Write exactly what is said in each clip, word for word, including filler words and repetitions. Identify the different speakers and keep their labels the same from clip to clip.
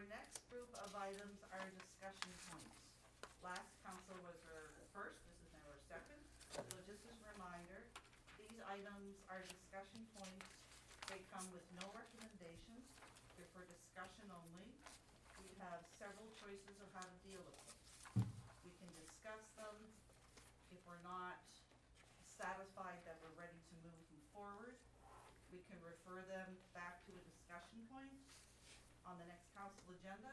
Speaker 1: next group of items are discussion points. Last council was our first, this is now our second. So just as a reminder, these items are discussion points. They come with no recommendations. They're for discussion only. We have several choices of how to deal with them. We can discuss them. If we're not satisfied that we're ready to move them forward, we can refer them back to a discussion point on the next council agenda.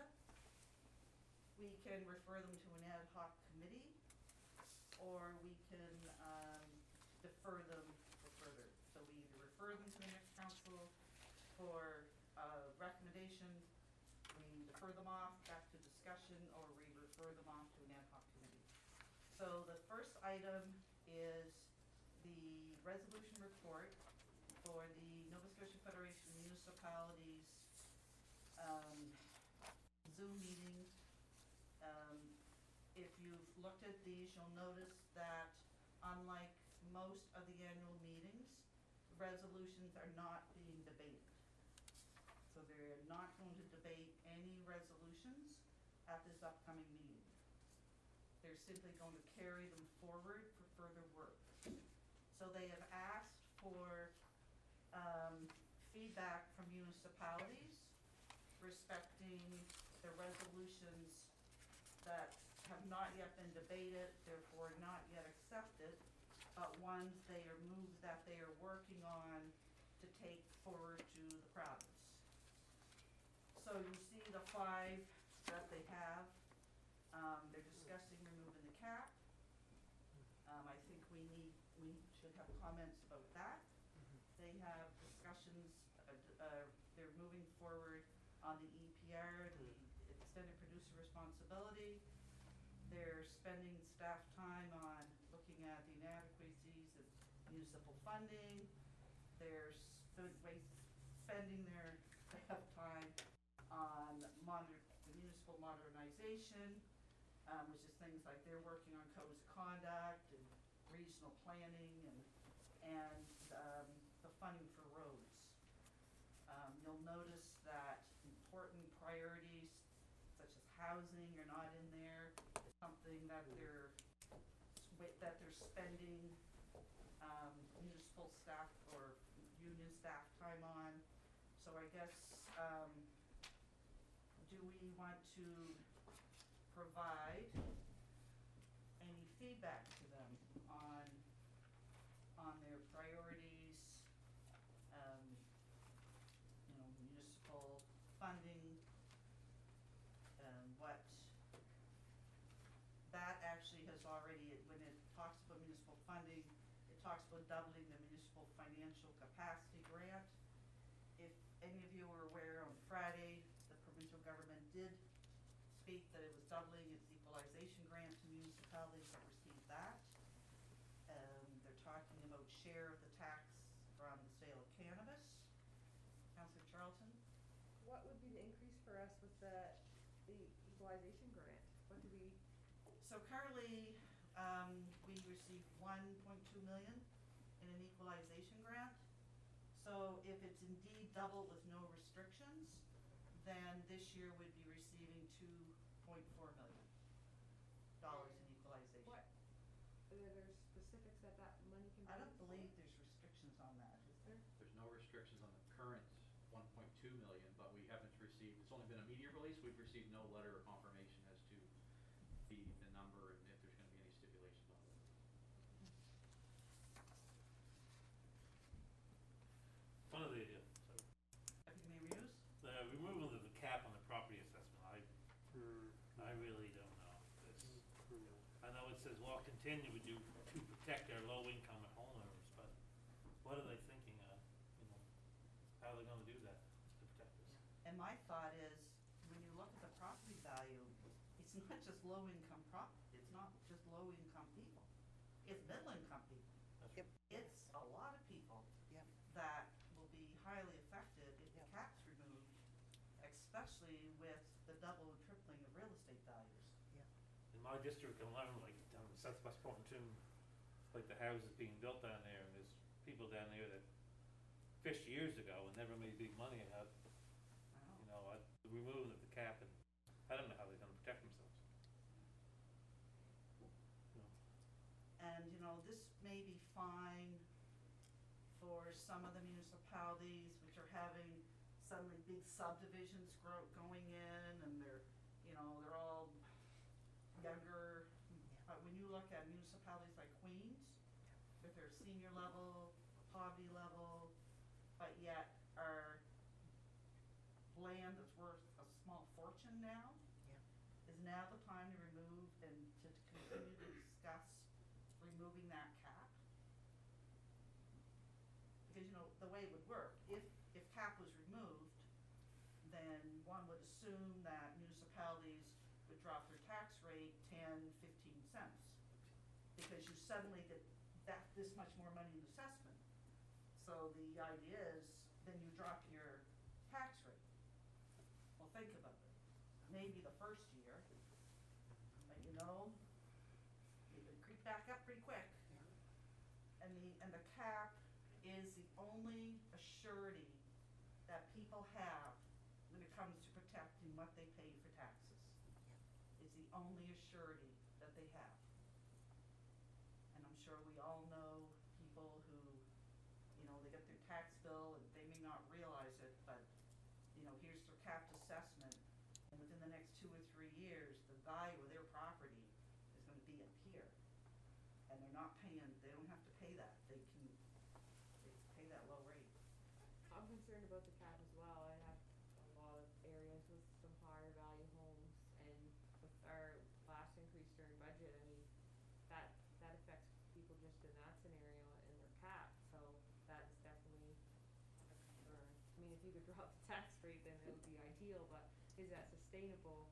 Speaker 1: We can refer them to an ad hoc committee, or we can um, defer them for further. So we either refer them to the next council for uh, recommendation, we defer them off back to discussion, or we refer them off to an ad hoc committee. So the first item is the resolution report for the Nova Scotia Federation of Municipalities um, Zoom meeting. Um, if you've looked at these, you'll notice that unlike most of the annual meetings, resolutions are not being debated. So they're not going to debate any resolutions at this upcoming meeting. They're simply going to carry them forward for further work. So they have asked for um, feedback from municipalities respecting the resolutions that have not yet been debated, therefore not yet accepted, but ones they are moved that they are working on to take forward to the province. So you see the five that they have. Um, they're discussing removing the cap. Um, I think we need, we should have comments about that. They have discussions, uh, uh, they're moving forward on the E P R, the extended producer responsibility. They're spending staff time on looking at the inadequacies of municipal funding. They're sp spending their staff time on moder the municipal modernization, um, which is things like they're working on codes of conduct and regional planning and, and um, the funding for roads. Um, you'll notice that important priorities such as housing are not in there. It's something that they're that they're spending um, municipal staff or union staff time on. So I guess um, do we want to provide any feedback to them on on their priorities? Um, you know, municipal funding, um, what that actually has already, when it talks about municipal funding, it talks about doubling the municipal financial capacity grant. If any of you are aware, on Friday, the provincial government did speak that it was doubling its equalization grant to municipalities that received that. Um, they're talking about share of the tax from the sale of cannabis. Councillor Charlton?
Speaker 2: What would be the increase for us with the, the equalization grant? What do we?
Speaker 1: So currently, um, we receive one point two million in an equalization grant. So if it's indeed double with no restrictions, then this year we'd be receiving two point four million dollars in equalization.
Speaker 2: What? Are there specifics that that money can be?
Speaker 1: I don't believe there's restrictions on that, is there?
Speaker 3: There's no restrictions on the current one point two million, but we haven't received, it's only been a media release, we've received no letter of confirmation as to the, the number and if there's going to be any stipulations on it.
Speaker 4: One of the, uh,
Speaker 1: Deputy Mayor Muse?
Speaker 4: the removal of the cap on the property assessment, I, I really don't know this. I know it says, well, continue to do, to protect our low income and homeowners, but what are they thinking of? You know, how are they gonna do that to protect us?
Speaker 1: And my thought is, when you look at the property value, it's not just low income prop, it's not just low income people. It's middle income people.
Speaker 5: Yep.
Speaker 1: It's a lot of people
Speaker 5: Yep.
Speaker 1: that will be highly affected if the
Speaker 5: Yep.
Speaker 1: cap's removed, especially with the double and tripling of real estate values.
Speaker 4: In my district alone, like down in Southwest Pontoon, like the houses being built down there, and there's people down there that fished years ago and never made big money and have,
Speaker 1: Wow.
Speaker 4: you know, uh, the removing the cap, and I don't know how they're gonna protect themselves. No.
Speaker 1: And, you know, this may be fine for some of the municipalities which are having suddenly big subdivisions grow, going in, and they're, you know, they're all younger. But when you look at municipalities like Queens, with their senior level, poverty level, but yet are land that's worth a small fortune now, is now the time to remove and to continue to discuss removing that cap? Because, you know, the way it would work, if, if cap was removed, then one would assume that municipalities would drop their tax rate ten, fifteen cents. Because you suddenly get that, this much more money in assessment. So the idea is, then you drop your tax rate. Well, think about it. Maybe the first year, but you know, it would creep back up pretty quick. And the, and the cap is the only assurity that people have when it comes to protecting what they pay for taxes. It's the only assurity that they have. And I'm sure we all know people who, you know, they get their tax bill and they may not realize it, but, you know, here's their capped assessment, and within the next two or three years, the value of their property is gonna be up here. And they're not paying, they don't have to pay that, they can, they can pay that low rate.
Speaker 2: I'm concerned about the cap as well. I have a lot of areas with some higher value homes, and with our last increase during budget, I mean, that, that affects people just in that scenario and their cap, so that is definitely a concern. I mean, if you could drop the tax rate, then it would be ideal, but is that sustainable?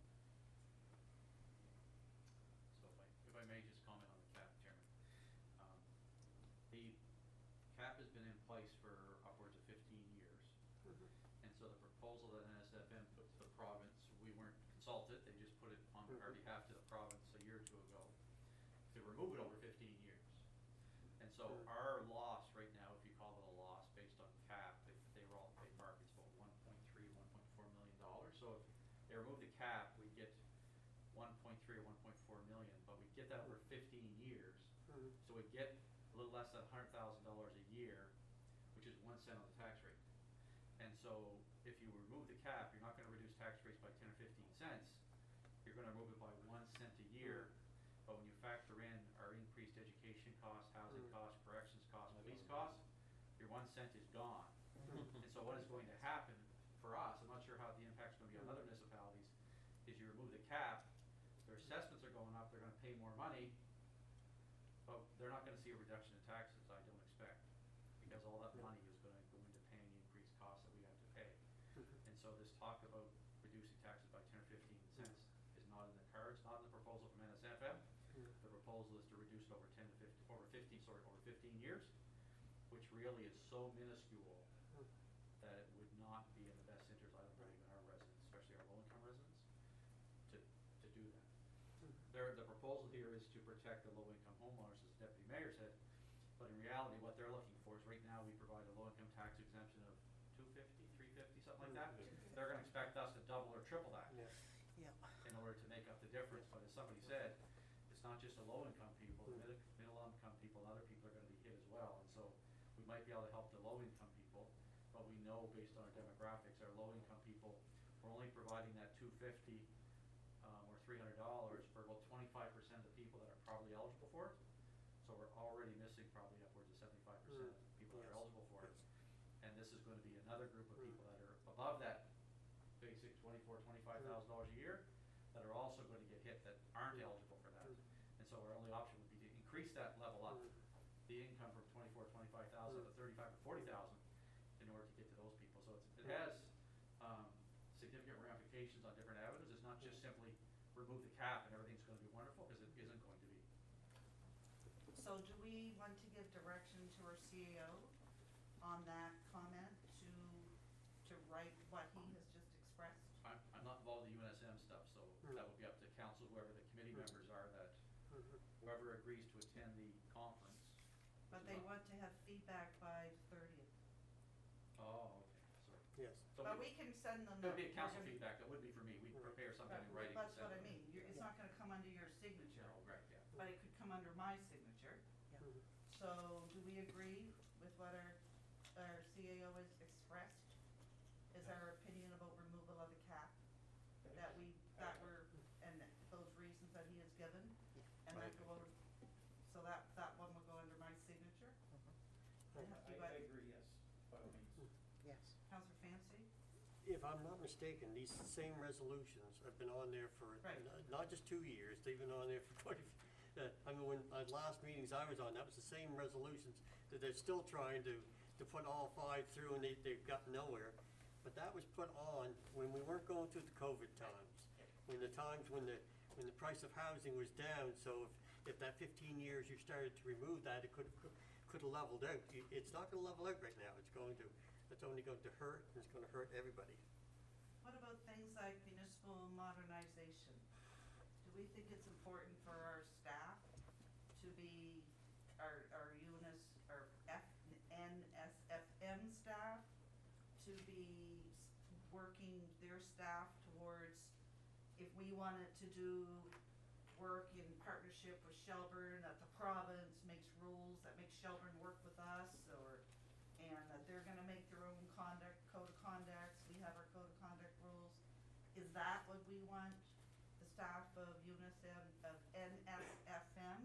Speaker 3: So if I, if I may just comment on the cap, Chairman. Um, The cap has been in place for upwards of fifteen years. And so the proposal that N S F M put to the province, we weren't consulted, they just put it on our behalf to the province a year or two ago to remove it over fifteen years. And so our loss right now, if you call it a loss based on cap, if they were all paid markets, about one point three, one point four million dollars. So if they remove the cap, we get one point three or one point four million, but we get that over fifteen years. So we get a little less than a hundred thousand dollars a year, which is one cent on the tax rate. And so if you remove the cap, you're not gonna reduce tax rates by ten or fifteen cents, you're gonna remove it by one cent a year. But when you factor in our increased education costs, housing costs, corrections costs, police costs, your one cent is gone. And so what is going to happen for us, I'm not sure how the impact's gonna be on other municipalities, is you remove the cap, their assessments are going up, they're gonna pay more money, but they're not gonna see a reduction in taxes, I don't expect, because all that money is gonna go into paying the increased costs that we have to pay. And so this talk about reducing taxes by ten or fifteen cents is not in the cards, not in the proposal from N S F M. The proposal is to reduce it over ten to fifteen, over fifteen, sorry, over fifteen years, which really is so minuscule that it would not be in the best interest, I don't believe, in our residents, especially our low-income residents, to, to do that. There, the proposal here is to protect the low-income homeowners, as the Deputy Mayor said, but in reality, what they're looking for is, right now, we provide a low-income tax exemption of two fifty, three fifty, something like that. They're gonna expect us to double or triple that in order to make up the difference, but as somebody said, it's not just the low-income people, the middle, middle-income people, and other people are gonna be hit as well, and so we might be able to help the low-income people, but we know, based on our demographics, our low-income people, we're only providing that two fifty, um, or three hundred dollars for about twenty-five percent of the people that are probably eligible for it. So we're already missing probably upwards of seventy-five percent of the people that are eligible for it. And this is gonna be another group of people that are above that basic twenty-four, twenty-five thousand dollars a year, that are also gonna get hit, that aren't eligible for that. And so our only option would be to increase that level up, the income from twenty-four, twenty-five thousand to thirty-five or forty thousand, in order to get to those people. So it's, it has, um, significant ramifications on different avenues. It's not just simply remove the cap and everything's gonna be wonderful, because it isn't going to be.
Speaker 1: So do we want to give direction to our C A O on that comment to, to write what he has just expressed?
Speaker 3: I'm, I'm not involved in the U N S M stuff, so that would be up to council, whoever the committee members are, that whoever agrees to attend the conference.
Speaker 1: But they want to have feedback by the thirtieth.
Speaker 3: Oh, okay, sorry.
Speaker 5: yes.
Speaker 3: So
Speaker 1: But
Speaker 3: we,
Speaker 1: we can send them.
Speaker 3: it would
Speaker 1: the-
Speaker 3: be a council
Speaker 1: we're gonna-
Speaker 3: feedback, that would be for me, we prepare something in
Speaker 1: Right,
Speaker 3: writing.
Speaker 1: That's
Speaker 3: to
Speaker 1: what I
Speaker 3: send them.
Speaker 1: mean, You're, it's not gonna come under your signature,
Speaker 3: No, right, yeah.
Speaker 1: but it could come under my signature.
Speaker 5: Mhm.
Speaker 1: So, do we agree with what our, our C A O has expressed? Is our opinion about removal of the cap? That we, that were, and those reasons that he has given? And
Speaker 5: I
Speaker 1: that go over, so that, that one will go under my signature? And have
Speaker 6: I,
Speaker 1: you
Speaker 6: I
Speaker 1: got-
Speaker 6: agree, yes, by all means.
Speaker 7: Yes.
Speaker 1: Counselor Fancy?
Speaker 5: If I'm not mistaken, these same resolutions have been on there for,
Speaker 1: Right.
Speaker 5: n- not just two years, they've been on there for quite a few. Uh, I mean, when, uh, last meetings I was on, that was the same resolutions that they're still trying to, to put all five through and they, they've got nowhere. But that was put on when we weren't going through the COVID times, when the times when the, when the price of housing was down, so if, if that fifteen years you started to remove that, it could, could have leveled out. You- It's not gonna level out right now, it's going to, it's only going to hurt, and it's gonna hurt everybody.
Speaker 1: What about things like municipal modernization? Do we think it's important for our staff to be, our, our UNIS, our F, N S F M staff, to be s- working their staff towards, if we wanted to do work in partnership with Shelburne, that the province makes rules that make Shelburne work with us, or, and that they're gonna make their own conduct, code of conducts, we have our code of conduct rules. Is that what we want the staff of UNICEF, of N S F M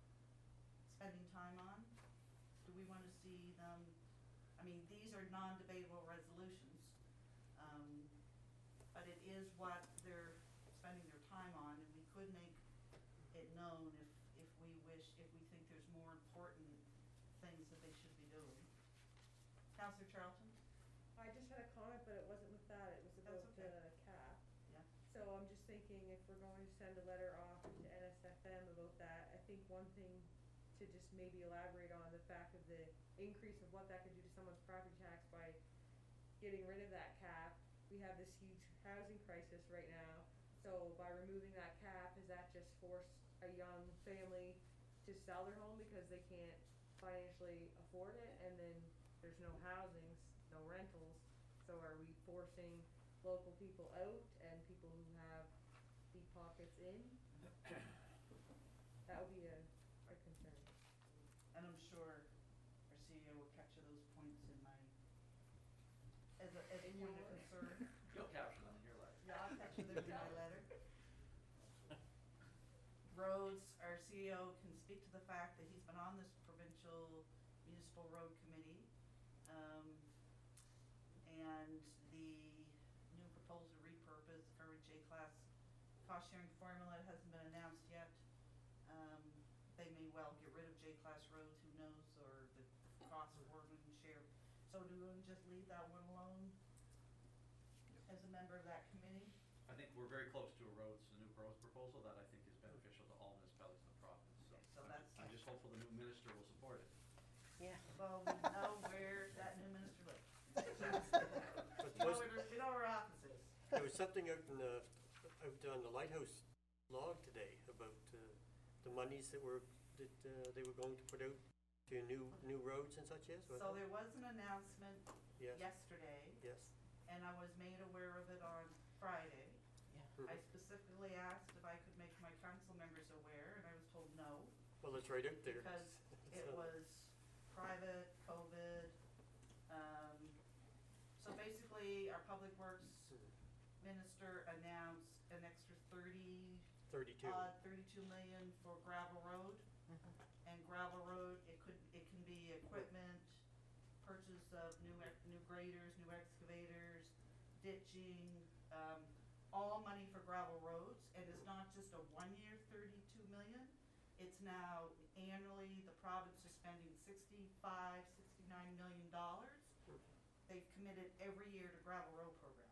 Speaker 1: spending time on? Do we wanna see them, I mean, these are non-debatable resolutions, um, but it is what they're spending their time on, and we could make it known if, if we wish, if we think there's more important things that they should be doing. Counselor Charlton?
Speaker 2: I just had a comment, but it wasn't with that, it was about
Speaker 1: That's
Speaker 2: the
Speaker 1: okay.
Speaker 2: cap.
Speaker 1: Yeah.
Speaker 2: So I'm just thinking if we're going to send a letter off to N S F M about that, I think one thing to just maybe elaborate on the fact of the increase of what that could do to someone's property tax by getting rid of that cap. We have this huge housing crisis right now, so by removing that cap, does that just force a young family to sell their home because they can't financially afford it, and then there's no housings, no rentals, so are we forcing local people out and people who have deep pockets in? That would be a, a concern.
Speaker 1: And I'm sure our C E O will capture those points in my, as a, as a
Speaker 2: In
Speaker 1: point of
Speaker 2: your-
Speaker 1: concern.
Speaker 3: You'll capture them in your letter.
Speaker 1: Yeah, I'll capture them in my letter. Roads, our C E O can speak to the fact that he's been on this provincial municipal road committee. Um, and the new proposal to repurpose the current J-class cost sharing formula hasn't been announced yet. Um, they may well get rid of J-class roads, who knows, or the cost for them and share. So do we just leave that one alone as a member of that committee?
Speaker 3: I think we're very close to a roads, a new roads proposal that I think is beneficial to all municipalities in the province, so.
Speaker 1: Okay, so
Speaker 3: I'm
Speaker 1: that's-
Speaker 3: just- I'm just hopeful the new minister will support it.
Speaker 7: Yeah.
Speaker 1: Well, we know where that new minister lives.
Speaker 5: But
Speaker 1: We know
Speaker 5: was-
Speaker 1: where, we know where our office is.
Speaker 5: There was something out in the, out on the Lighthouse log today about, uh, the monies that were, that, uh, they were going to put out to new, new roads and such, yes? wasn't
Speaker 1: So
Speaker 5: it?
Speaker 1: there was an announcement
Speaker 5: Yes,
Speaker 1: yesterday,
Speaker 5: yes.
Speaker 1: and I was made aware of it on Friday.
Speaker 7: Yeah.
Speaker 1: I
Speaker 5: Mhm.
Speaker 1: specifically asked if I could make my council members aware, and I was told no,
Speaker 5: Well, it's right out there.
Speaker 1: because it
Speaker 5: So-
Speaker 1: was private, COVID. Um, so basically, our public works minister announced an extra thirty
Speaker 5: Thirty-two.
Speaker 1: odd, thirty-two million for gravel road. And gravel road, it could, it can be equipment, purchase of new, ex- new graders, new excavators, ditching, um, all money for gravel roads. And it's not just a one-year thirty-two million, it's now annually, the province is spending sixty-five, sixty-nine million dollars. They've committed every year to gravel road program.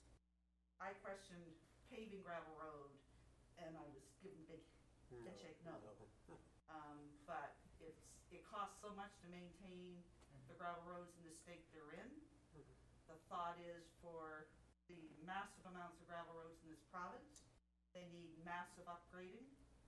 Speaker 1: I questioned paving gravel road, and I was given big head shake, no. Um, but it's, it costs so much to maintain the gravel roads in the state they're in. The thought is for the massive amounts of gravel roads in this province, they need massive upgrading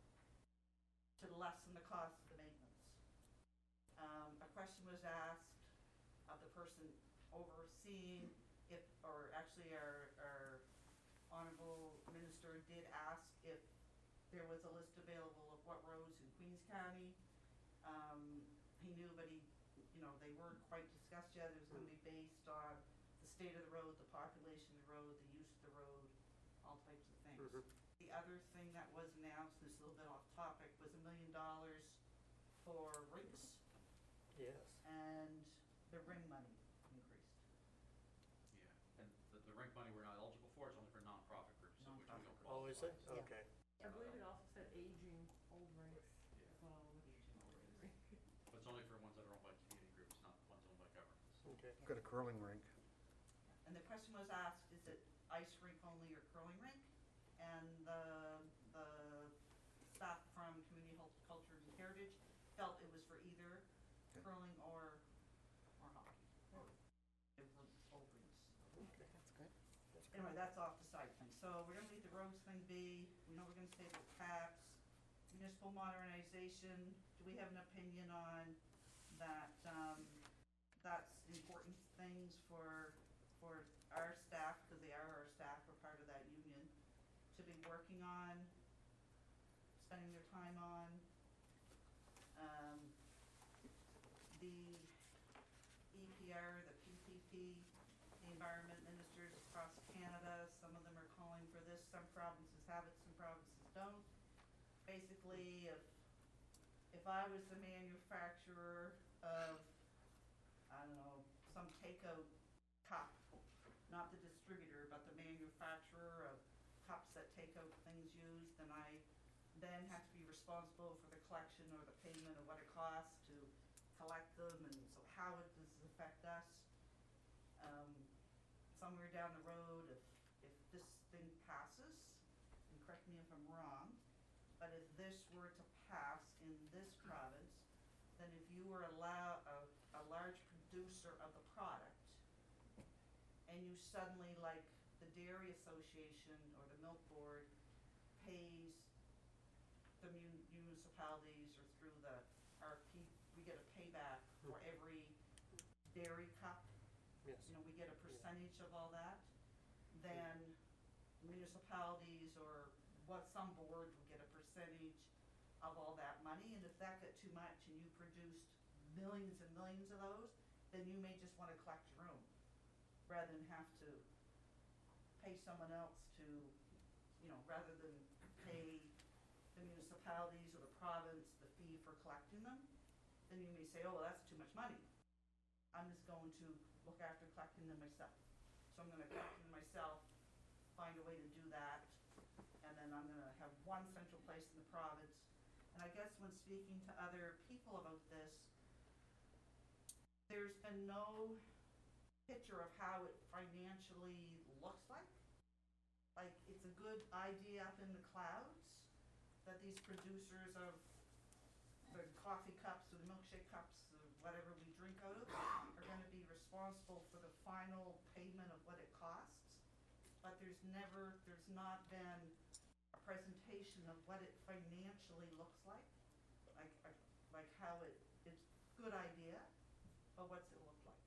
Speaker 1: to lessen the cost of the maintenance. Um, a question was asked of the person overseeing if, or actually our, our honorable minister did ask if there was a list available of what roads in Queens County. Um, he knew, but he, you know, they weren't quite discussed yet. It was gonna be based on the state of the road, the population of the road, the use of the road, all types of things.
Speaker 5: Mhm.
Speaker 1: The other thing that was announced, this is a little bit off topic, was a million dollars for rinks,
Speaker 5: Yes.
Speaker 1: and the ring money increased.
Speaker 3: Yeah, and the, the rink money we're not eligible for, it's only for nonprofit groups, so which we don't
Speaker 1: Nonprofit.
Speaker 5: Oh, is it?
Speaker 3: qualify.
Speaker 1: Yeah.
Speaker 5: Okay.
Speaker 2: I believe it also said aging old rinks
Speaker 3: Yeah.
Speaker 2: as well, which
Speaker 1: Aging old rinks.
Speaker 3: But it's only for ones that are owned by community groups, not the ones owned by governments.
Speaker 5: Okay.
Speaker 6: Got a curling rink.
Speaker 1: And the question was asked, is it ice rink only or curling rink? And the, the staff from Community Hul- Culture and Heritage felt it was for either
Speaker 6: Okay.
Speaker 1: curling or, or hockey. It was old rinks.
Speaker 5: Okay.
Speaker 6: That's good.
Speaker 1: Anyway, that's off the side thing. So we're gonna leave the roads thing be. We know we're gonna stay with caps. Municipal modernization, do we have an opinion on that, um, that's important things for, for our staff, because they are our staff, we're part of that union, to be working on, spending their time on. Um, the E P R, the P P P, the environment ministers across Canada, some of them are calling for this, some provinces have it, some provinces don't. Basically, if, if I was the manufacturer of, I don't know, some takeout cup, not the distributor, but the manufacturer of cups that takeout things use, then I then have to be responsible for the collection or the payment of what it costs to collect them, and so how it does this affect us? Um, somewhere down the road, if, if this thing passes, and correct me if I'm wrong, but if this were to pass in this province, then if you were allow, a, a large producer of the product, and you suddenly, like the Dairy Association or the Milk Board pays the mun- municipalities or through the R P, we get a payback for every dairy cup,
Speaker 5: Yes.
Speaker 1: you know, we get a percentage of all that, then municipalities or what, some board will get a percentage of all that money, and if that got too much and you produced millions and millions of those, then you may just wanna collect your own, rather than have to pay someone else to, you know, rather than pay the municipalities or the province the fee for collecting them, then you may say, oh, well, that's too much money. I'm just going to look after collecting them myself. So I'm gonna collect them myself, find a way to do that, and then I'm gonna have one central place in the province. And I guess when speaking to other people about this, there's been no picture of how it financially looks like. Like, it's a good idea up in the clouds that these producers of the coffee cups or the milkshake cups or whatever we drink out of are gonna be responsible for the final payment of what it costs. But there's never, there's not been a presentation of what it financially looks like. Like, like, like how it, it's a good idea, but what's it look like?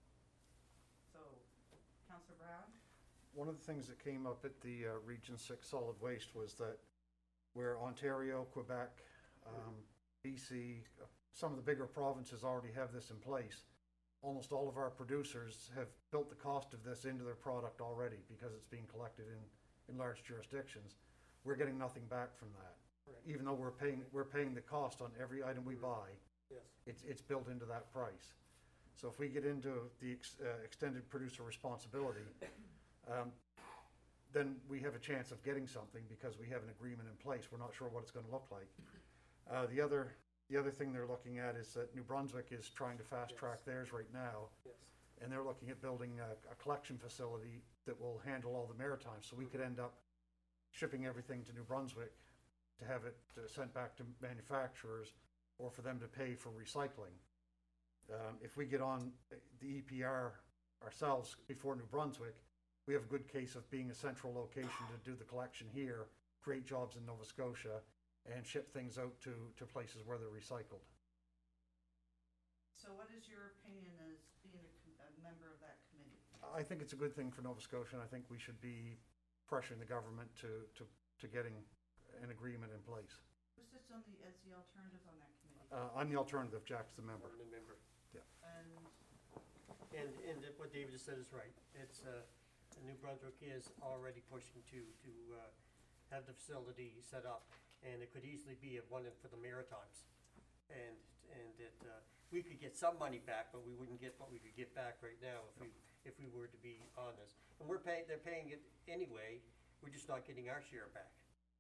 Speaker 1: So, Councillor Brown?
Speaker 6: One of the things that came up at the uh, Region Six Solid Waste was that where Ontario, Quebec, um, B C, uh, some of the bigger provinces already have this in place. Almost all of our producers have built the cost of this into their product already because it's being collected in, in large jurisdictions. We're getting nothing back from that.
Speaker 5: Right.
Speaker 6: Even though we're paying, we're paying the cost on every item we buy,
Speaker 5: Yes.
Speaker 6: it's, it's built into that price. So if we get into the ex, uh, extended producer responsibility, um, then we have a chance of getting something because we have an agreement in place. We're not sure what it's gonna look like. Uh, the other, the other thing they're looking at is that New Brunswick is trying to fast track theirs right now.
Speaker 5: Yes.
Speaker 6: And they're looking at building a, a collection facility that will handle all the maritime. So we could end up shipping everything to New Brunswick to have it uh, sent back to manufacturers or for them to pay for recycling. Um, if we get on the E P R ourselves before New Brunswick, we have a good case of being a central location to do the collection here, create jobs in Nova Scotia, and ship things out to, to places where they're recycled.
Speaker 1: So what is your opinion as being a, com- a member of that committee?
Speaker 6: I think it's a good thing for Nova Scotia, and I think we should be pressuring the government to, to, to getting an agreement in place.
Speaker 1: Who sits on the, as the alternative on that committee?
Speaker 6: Uh, I'm the alternative, Jack's the member.
Speaker 5: I'm the member.
Speaker 1: And
Speaker 5: And, and what David just said is right. It's, uh, New Brunswick is already pushing to, to, uh, have the facility set up, and it could easily be a one in for the Maritimes. And, and that, uh, we could get some money back, but we wouldn't get what we could get back right now if we, if we were to be on this. And we're paying, they're paying it anyway, we're just not getting our share back.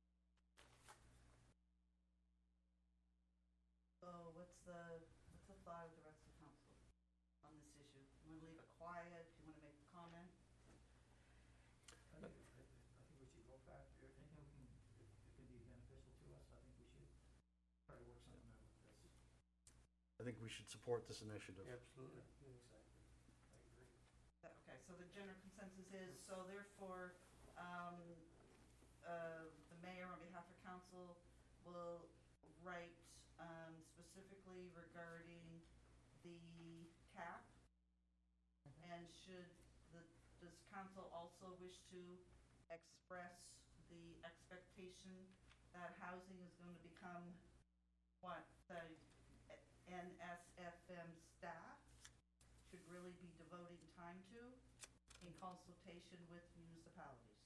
Speaker 1: so what's the, what's the thought of the rest of council on this issue? You wanna leave it quiet? You wanna make a comment?
Speaker 7: I think, I I think we should go back, there. anything we can, if it can be beneficial to us, I think we should try to work something out with this.
Speaker 6: I think we should support this initiative.
Speaker 5: Absolutely.
Speaker 7: Exactly, I agree.
Speaker 1: That- Okay, so the general consensus is, so therefore, um, uh, the mayor on behalf of council will write, um, specifically regarding the cap. And should the, does council also wish to express the expectation that housing is going to become what the N S F M staff should really be devoting time to in consultation with municipalities?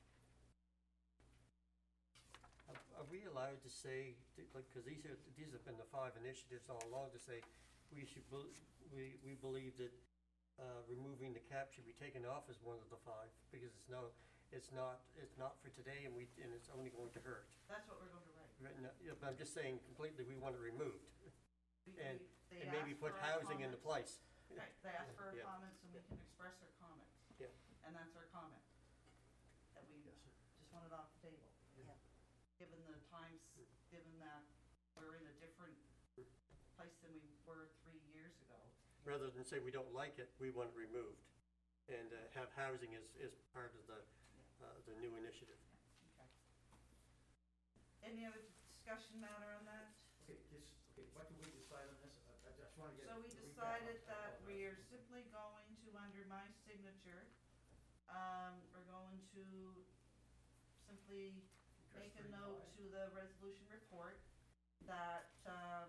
Speaker 5: Are are we allowed to say, th- like, because these are, these have been the five initiatives all along, to say we should, bel- we, we believe that uh, removing the cap should be taken off as one of the five, because it's no, it's not, it's not for today, and we, and it's only going to hurt.
Speaker 1: That's what we're going to write.
Speaker 5: Right now, yeah, but I'm just saying completely, we want it removed,
Speaker 1: We-
Speaker 5: and,
Speaker 1: we- they
Speaker 5: and maybe
Speaker 1: asked
Speaker 5: put
Speaker 1: for our
Speaker 5: housing into
Speaker 1: comments.
Speaker 5: place.
Speaker 1: Right, they asked for our
Speaker 5: Yeah.
Speaker 1: comments and we can express our comments.
Speaker 5: Yeah.
Speaker 1: And that's our comment. That we
Speaker 6: Yes, sir.
Speaker 1: just want it off the table.
Speaker 7: Yeah.
Speaker 1: Given the times, given that we're in a different place than we were three years ago.
Speaker 5: Rather than say we don't like it, we want it removed, and uh, have housing as, as part of the, uh, the new initiative.
Speaker 1: Okay. Any other discussion matter on that?
Speaker 7: Okay, this, okay, what do we decide on this? I, I just wanna get.
Speaker 1: So we
Speaker 7: the recap
Speaker 1: decided
Speaker 7: on-
Speaker 1: that
Speaker 7: on
Speaker 1: we
Speaker 7: this.
Speaker 1: are simply going to, under my signature, um, we're going to simply
Speaker 7: Address
Speaker 1: make a
Speaker 7: three
Speaker 1: note
Speaker 7: five.
Speaker 1: to the resolution report that, um,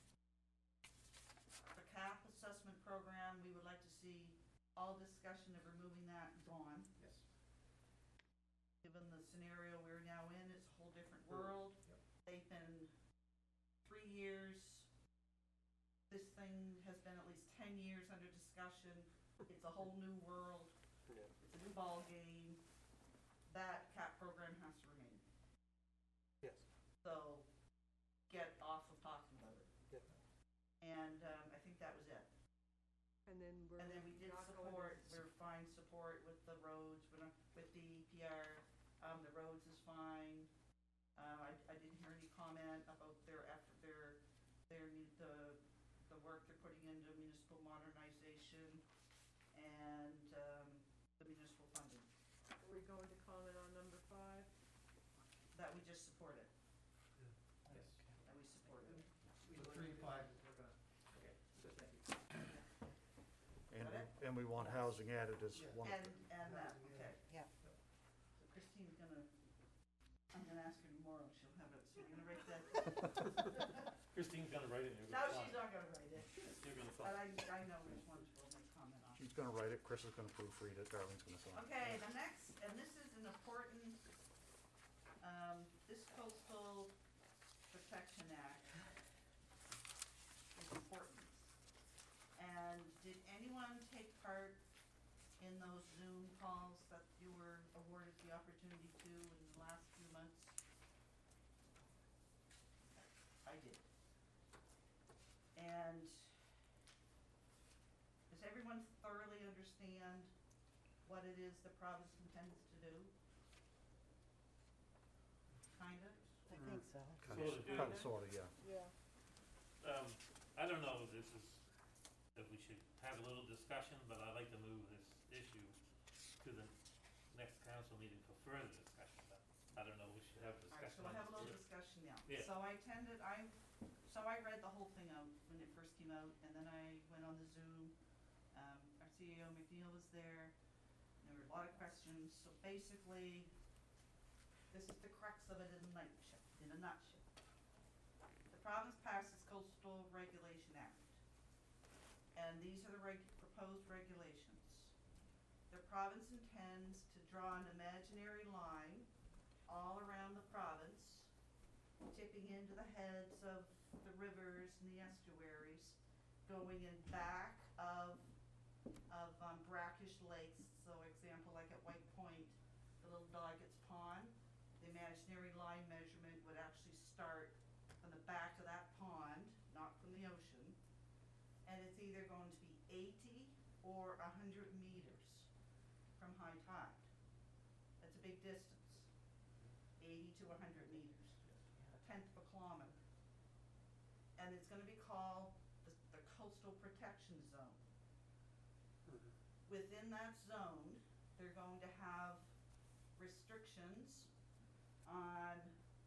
Speaker 1: the cap assessment program, we would like to see all discussion of removing that gone.
Speaker 7: Yes.
Speaker 1: Given the scenario we're now in, it's a whole different
Speaker 7: Sure.
Speaker 1: world.
Speaker 7: Yep.
Speaker 1: They've been three years. This thing has been at least ten years under discussion. It's a whole new world.
Speaker 5: Yeah.
Speaker 1: It's a new ballgame. That cap program has to remain.
Speaker 5: Yes.
Speaker 1: So get off of talking about it.
Speaker 5: Yep.
Speaker 1: And, um, I think that was it.
Speaker 2: And then we're
Speaker 1: And then we did
Speaker 2: not going to
Speaker 1: support,
Speaker 2: s-
Speaker 1: we're fine support with the roads, we're not, with the E P R, um, the roads is fine. Uh, I, I didn't hear any comment about their effort, their, their, new- the, the work they're putting into municipal modernization and, um, the municipal funding,
Speaker 2: Are we going to comment on number five?
Speaker 1: that we just supported,
Speaker 7: Yes.
Speaker 1: that we supported.
Speaker 7: So three and five, we're gonna, okay, good, thank you.
Speaker 6: And,
Speaker 1: Got it?
Speaker 6: we- and we want housing added as
Speaker 7: Yeah.
Speaker 6: one of
Speaker 1: And,
Speaker 6: the,
Speaker 1: and that,
Speaker 7: Housing,
Speaker 1: okay.
Speaker 7: yeah.
Speaker 1: So Christine's gonna, I'm gonna ask her tomorrow, she'll have it, so we're gonna write that.
Speaker 4: Christine's gonna write it, and you're
Speaker 1: No,
Speaker 4: gonna sign
Speaker 1: she's
Speaker 4: it.
Speaker 1: not gonna write it,
Speaker 4: You're gonna
Speaker 1: but
Speaker 4: sign it.
Speaker 1: I, I know which ones we'll make comment on.
Speaker 6: she's gonna write it, Chris is gonna proofread it, Darlene's gonna sign it.
Speaker 1: Okay, the next, and this is an important, um, this Coastal Protection Act is important. And did anyone take part in those Zoom calls that you were awarded the opportunity to in the last few months? I did. And does everyone thoroughly understand what it is the province intends to do? Kinda?
Speaker 8: I think so.
Speaker 6: Kinda,
Speaker 4: Sorta do.
Speaker 6: kinda, sorta, yeah.
Speaker 8: Yeah.
Speaker 4: Um, I don't know if this is, if we should have a little discussion, but I'd like to move this issue to the next council meeting for further discussion, but I don't know, we should have a
Speaker 1: Alright,
Speaker 4: discussion
Speaker 1: so
Speaker 4: on
Speaker 1: we'll have a
Speaker 4: this.
Speaker 1: little discussion now.
Speaker 4: Yeah.
Speaker 1: So I attended, I, so I read the whole thing out when it first came out, and then I went on the Zoom. Um, our C E O McNeil was there, and there were a lot of questions, so basically, this is the crux of it in a nutshell, in a nutshell. The province passed its Coastal Regulation Act, and these are the reg- proposed regulations. The province intends to draw an imaginary line all around the province, tipping into the heads of the rivers and the estuaries, going in back of, of um, brackish lakes. So example, like at White Point, the Little Doggett's Pond, the imaginary line measurement would actually start from the back of that pond, not from the ocean. And it's either going to be eighty or one hundred meters from high tide. That's a big distance, eighty to one hundred meters, a tenth of a kilometer. And it's gonna be called the, the Coastal Protection Zone. Within that zone, they're going to have restrictions on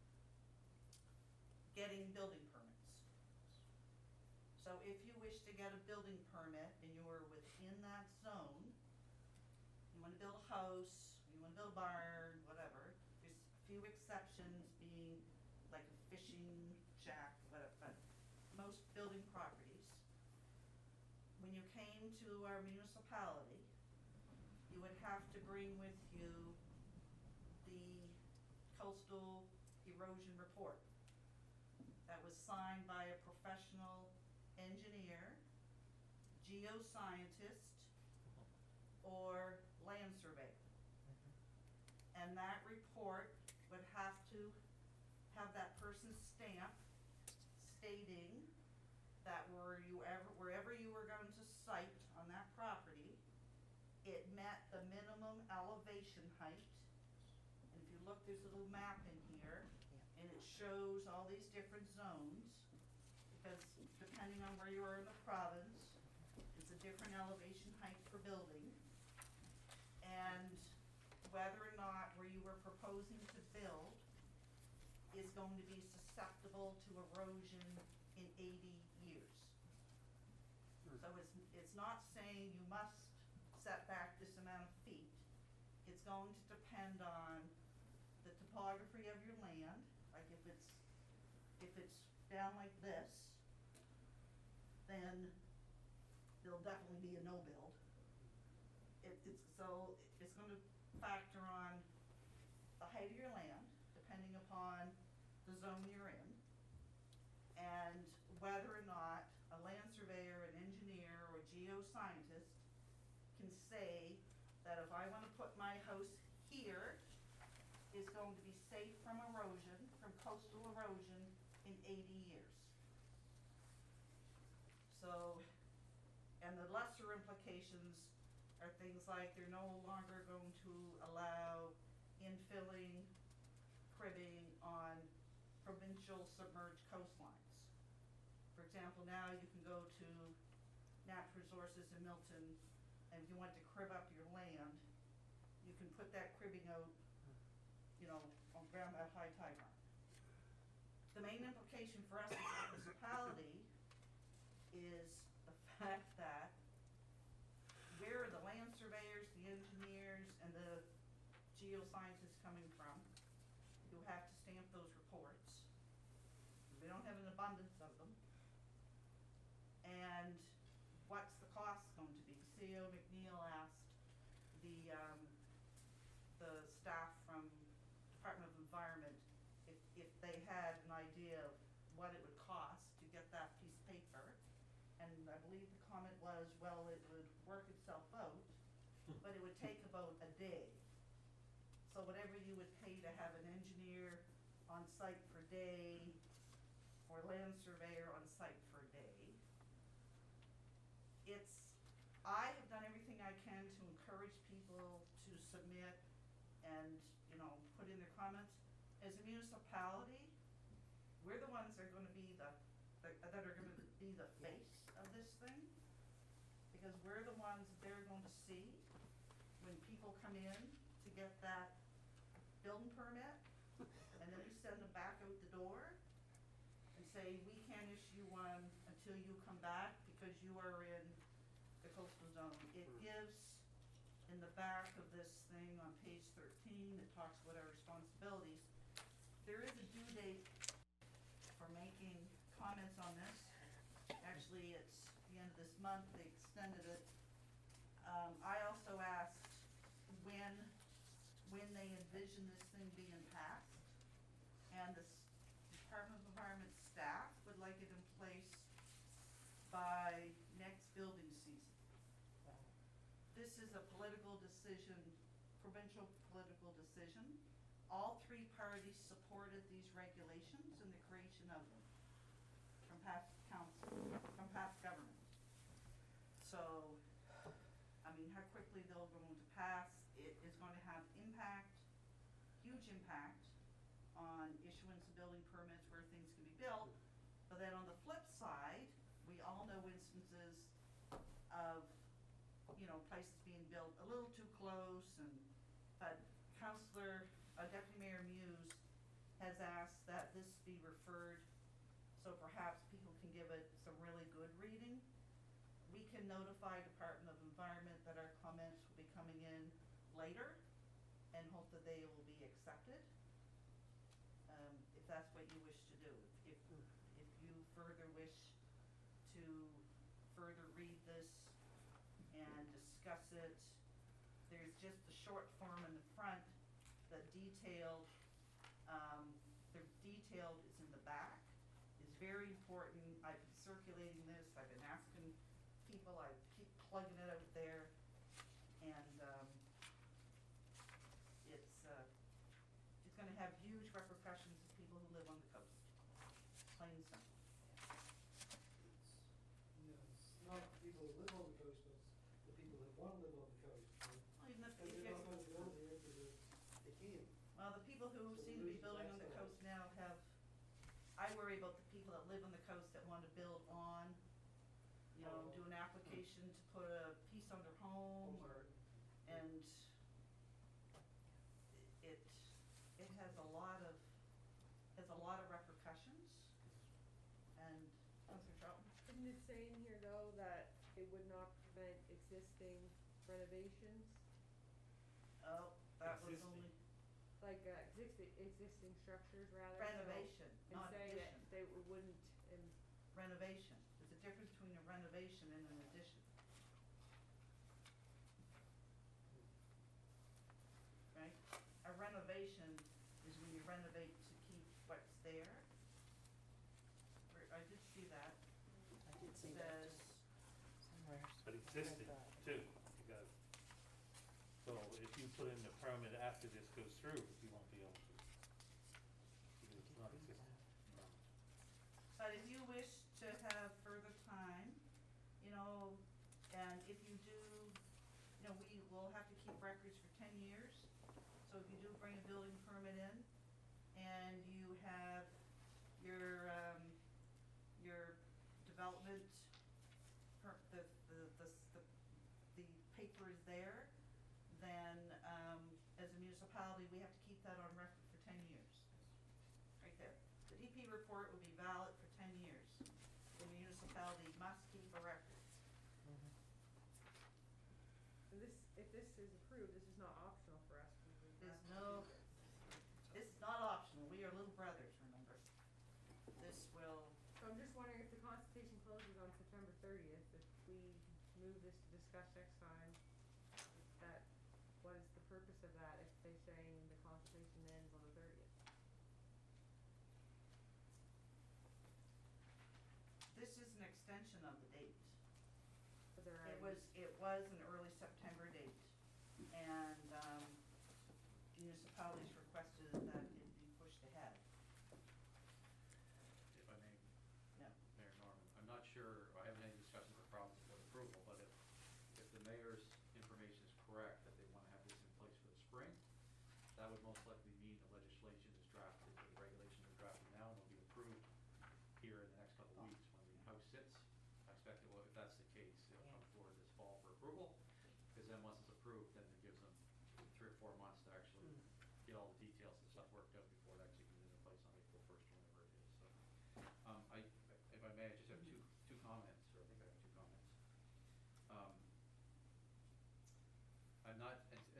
Speaker 1: getting building permits. So if you wish to get a building permit and you are within that zone, you wanna build a house, you wanna build a barn, whatever, there's a few exceptions being like a fishing shack, whatever, but most building properties, when you came to our municipality, you would have to bring with you the coastal erosion report that was signed by a professional engineer, geoscientist, or land surveyor. And that report would have to have that person's stamp stating that were you ever, wherever you were going to site on that property, it met the minimum elevation height. And if you look, there's a little map in here, and it shows all these different zones, because depending on where you are in the province, it's a different elevation height for building. And whether or not where you were proposing to build is going to be susceptible to erosion in eighty years. So it's, it's not saying you must set back this amount of feet. It's going to depend on the topography of your land. Like if it's, if it's down like this, then there'll definitely be a no build. It, it's, so it's gonna factor on the height of your land, depending upon the zone you're in, and whether or not a land surveyor, an engineer, or a geoscientist can say that if I wanna put my house here, is going to be safe from erosion, from coastal erosion in eighty years. So, and the lesser implications are things like they're no longer going to allow infilling, cribbing on provincial submerged coastlines. For example, now you can go to Natural Resources in Milton, and if you want to crib up your land, you can put that cribbing out, you know, on around that high tide mark. The main implication for us as a municipality is the fact that where are the land surveyors, the engineers, and the geoscientists coming from who have to stamp those reports? We don't have an abundance of them. And what's the cost going to be? C O McNeil asked the, um, the staff from Department of Environment if, if they had an idea of what it would cost to get that piece of paper. And I believe the comment was, well, it would work itself out, but it would take about a day. So whatever you would pay to have an engineer on site per day, or land surveyor on site for a day, it's, I have done everything I can to encourage people to submit and, you know, put in their comments. As a municipality, we're the ones that are gonna be the, the that are gonna be the face of this thing, because we're the ones that they're going to see when people come in to get that building permit, and then we send them back out the door and say, we can't issue one until you come back because you are in the coastal zone. it gives, in the back of this thing on page thirteen, it talks about our responsibilities. There is a due date for making comments on this. Actually, it's the end of this month, they extended it. Um, I also asked when, when they envision this thing being passed. And the s- Department of Environment staff would like it in place by next building season. This is a political decision, provincial political decision. All three parties supported these regulations and the creation of them from past council, from past government. So, I mean, how quickly they'll go into pass, it is going to have impact, huge impact on issuance of building permits where things can be built. But then on the flip side, we all know instances of, you know, places being built a little too close, and, but Councillor, uh, Deputy Mayor Muse has asked that this be referred, so perhaps people can give it some really good reading. We can notify Department of Environment that our comments will be coming in later and hope that they will be accepted. Um, if that's what you wish to do. If, if you further wish to further read this and discuss it, there's just the short form in the front that detailed, um, the detailed is in the back. It's very important. I've been circulating this, I've been asking people, I keep plugging it out there, and, um, it's, uh, it's gonna have huge repercussions to people who live on the coast, plain and simple.
Speaker 8: You know, it's not the people who live on the coast, but it's the people that want to live on the coast. you know.
Speaker 1: Well, even if,
Speaker 8: And
Speaker 1: if
Speaker 8: they're
Speaker 1: it's,
Speaker 8: not going to build here because they can't.
Speaker 1: well, the people who
Speaker 8: So
Speaker 1: seem to
Speaker 8: we
Speaker 1: be
Speaker 8: lose
Speaker 1: building on the
Speaker 8: tax
Speaker 1: coast now have, I worry about the people that live on the coast that want to build on, you know,
Speaker 8: Oh.
Speaker 1: do an application to put a piece on their home,
Speaker 8: Homes
Speaker 1: or,
Speaker 8: are-
Speaker 1: and it, it has a lot of, has a lot of repercussions, and, Councillor Charlton?
Speaker 2: Isn't it saying here though that it would not prevent existing renovations?
Speaker 1: Oh, that was
Speaker 4: Existing.
Speaker 1: only
Speaker 2: Like, uh, existing, existing structures rather, so.
Speaker 1: renovation,
Speaker 2: And
Speaker 1: not
Speaker 2: saying that
Speaker 1: addition.
Speaker 2: they w- wouldn't, um,
Speaker 1: Renovation, there's a difference between a renovation and an addition. Right? A renovation is when you renovate to keep what's there. Where- I did see that.
Speaker 9: I did see that
Speaker 1: Says,
Speaker 9: somewhere.
Speaker 4: But existing too, you got, so if you put in the permit after this goes through, you won't be able to. Because it's not existing. No.
Speaker 1: but if you wish to have further time, you know, and if you do, you know, we will have to keep records for ten years. So if you do bring a building permit in and you have your, um, your development, per, the, the, the, the, the paper is there, then, um, as a municipality, we have to keep that on record for ten years. Right there. The D P report will be valid for ten years. The municipality must keep a record.
Speaker 2: and this, if this is approved, this is not optional for us, we would
Speaker 1: There's
Speaker 2: have to
Speaker 1: no-
Speaker 2: do this.
Speaker 1: This is not optional, we are little brothers, remember? This will,
Speaker 2: So I'm just wondering if the consultation closes on September thirtieth, if we move this to discuss next time, is that, what is the purpose of that if they're saying the consultation ends on the thirtieth?
Speaker 1: this is an extension of the date.
Speaker 2: But they're
Speaker 1: It
Speaker 2: already-
Speaker 1: was, it was an early September date, and, um, municipalities requested that it be pushed ahead.
Speaker 3: If I may,
Speaker 1: No.
Speaker 3: Mayor Norman, I'm not sure, I haven't had any discussions with province about approval, but if, if the mayor's information is correct, that they wanna have this in place for the spring, that would most likely mean the legislation is drafted, the regulations are drafted now and will be approved here in the next couple of weeks when the House sits. I expect it will, if that's the case, it'll come forward this fall for approval, because then once it's approved, then it gives them three or four months to actually get all the details and stuff worked out before it actually comes into place on April first, whenever it is, so. Um, I, if I may, I just have two, two comments, or I think I have two comments. Um,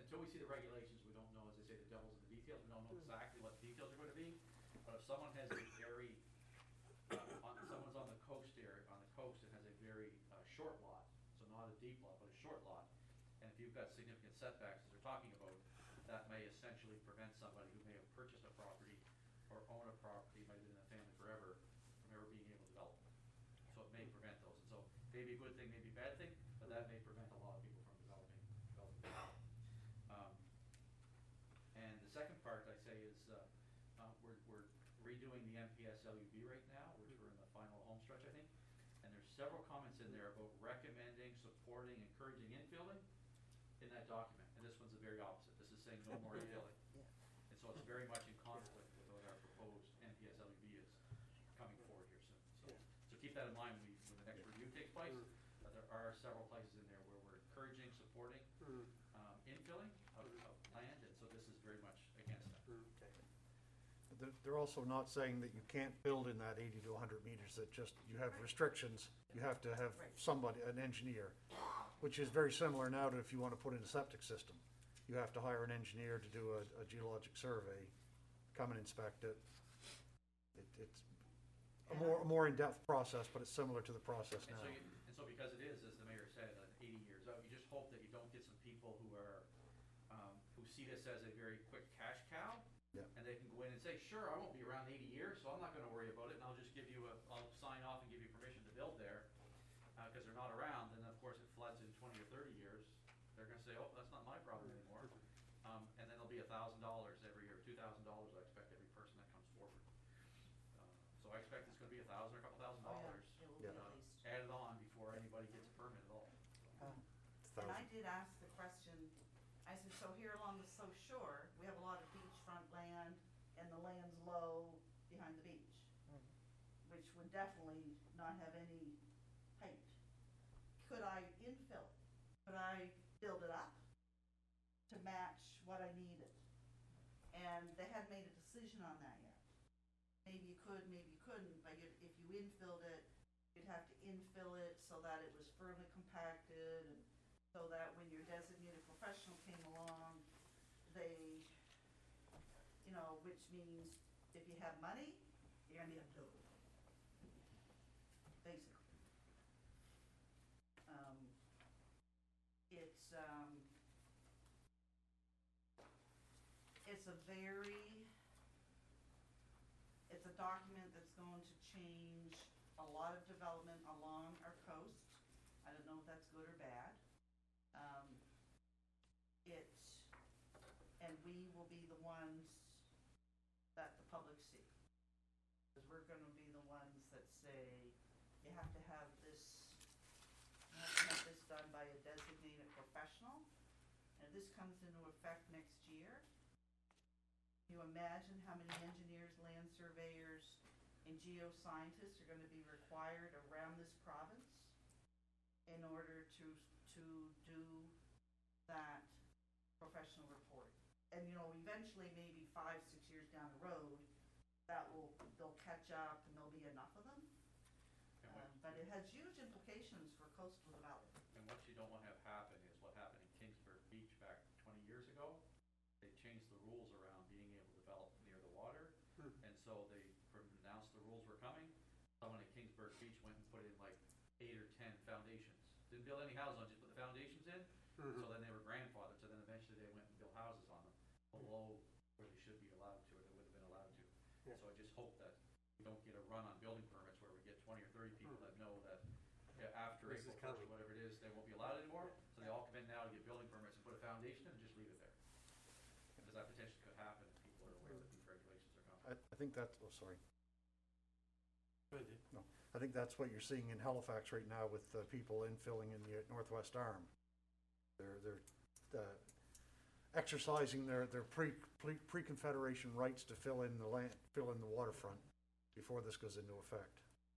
Speaker 3: until we see the regulations, we don't know, as they say, the devil's in the details, we don't know exactly what the details are gonna be. But if someone has a very, uh, on, someone's on the coast area, on the coast and has a very, uh, short lot, so not a deep lot, but a short lot, and if you've got significant setbacks, as they're talking about, that may essentially prevent somebody who may have purchased a property or own a property, might have been in the family forever, from ever being able to develop. So it may prevent those, and so maybe a good thing, maybe a bad thing, but that may prevent a lot of people from developing, developing. Um, and the second part I say is, uh, uh, we're, we're redoing the M P S L U B right now, which we're in the final home stretch, I think. And there's several comments in there about recommending, supporting, encouraging infilling in that document. And this one's the very opposite. This is saying no more infilling.
Speaker 9: Yeah.
Speaker 3: And so it's very much in conflict with what our proposed M P S L U B is coming forward here soon. So, so keep that in mind when, we, when the next review takes place. But there are several places in there where we're encouraging, supporting, um, infilling of, of land, and so this is very much against that.
Speaker 6: They're, they're also not saying that you can't build in that eighty to hundred meters, that just, you have restrictions. You have to have
Speaker 1: Right.
Speaker 6: somebody, an engineer, which is very similar now to if you want to put in a septic system. You have to hire an engineer to do a, a geologic survey, come and inspect it. It, it's a more, a more in-depth process, but it's similar to the process
Speaker 3: And
Speaker 6: now.
Speaker 3: so, you, and so because it is, as the mayor said, uh, eighty years out, you just hope that you don't get some people who are, um, who see this as a very quick cash cow.
Speaker 6: Yeah.
Speaker 3: And they can go in and say, sure, I won't be around eighty years, so I'm not gonna worry about it, and I'll just give you a, I'll sign off and give you permission to build there. Uh, cause they're not around, and of course it floods in twenty or thirty years, they're gonna say, oh, that's not my problem anymore. Um, and then there'll be a thousand dollars every year, two thousand dollars I expect every person that comes forward. Uh, So I expect it's gonna be a thousand or a couple thousand
Speaker 1: Oh, yeah,
Speaker 3: dollars.
Speaker 1: it will be
Speaker 6: Yeah.
Speaker 1: at least.
Speaker 3: Added on before anybody gets a permit at all.
Speaker 9: Oh,
Speaker 6: It's
Speaker 1: And I
Speaker 6: thousand.
Speaker 1: did ask the question, I said, so here along the South Shore, we have a lot of beachfront land, and the land's low behind the beach,
Speaker 9: mm.
Speaker 1: which would definitely not have any height. Could I infill? Could I build it up to match what I needed? And they hadn't made a decision on that yet. Maybe you could, maybe you couldn't, but you- if you infilled it, you'd have to infill it so that it was firmly compacted, and so that when your designated professional came along, they, you know, which means if you have money, you're gonna need a builder. Basically. Um, it's, um, it's a very, it's a document that's going to change a lot of development along our coast. I don't know if that's good or bad. Um, it, and we will be the ones that the public see. Because we're gonna be the ones that say, you have to have this, you have to have this done by a designated professional. And this comes into effect next year. Can you imagine how many engineers, land surveyors, and geoscientists are gonna be required around this province in order to, to do that professional report? And, you know, eventually, maybe five, six years down the road, that will, they'll catch up and there'll be enough of them.
Speaker 3: And what,
Speaker 1: Um, but it has huge implications for coastal development.
Speaker 3: and what you don't wanna have happen is what happened in Kingsburg Beach back twenty years ago. They changed the rules around being able to develop near the water, and so they announced the rules were coming. Someone at Kingsburg Beach went and put in like eight or ten foundations. Didn't build any houses on, it, just put the foundations in. So then they were grandfathered, so then eventually they went and built houses on them below where they should be allowed to, or they would have been allowed to.
Speaker 5: Yeah.
Speaker 3: So I just hope that we don't get a run on building permits where we get twenty or thirty people that know that, yeah, after
Speaker 5: This
Speaker 3: April
Speaker 5: is
Speaker 3: first,
Speaker 5: coming.
Speaker 3: or whatever it is, they won't be allowed anymore. So they all come in now to get building permits and put a foundation in and just leave it there. Because that potentially could happen if people are aware that these regulations are coming.
Speaker 6: I, I think that's, oh, sorry.
Speaker 4: Good.
Speaker 6: No, I think that's what you're seeing in Halifax right now with uh, people infilling in the Northwest Arm. They're, they're uh, exercising their, their pre, pre, pre-Confederation rights to fill in the land, fill in the waterfront before this goes into effect.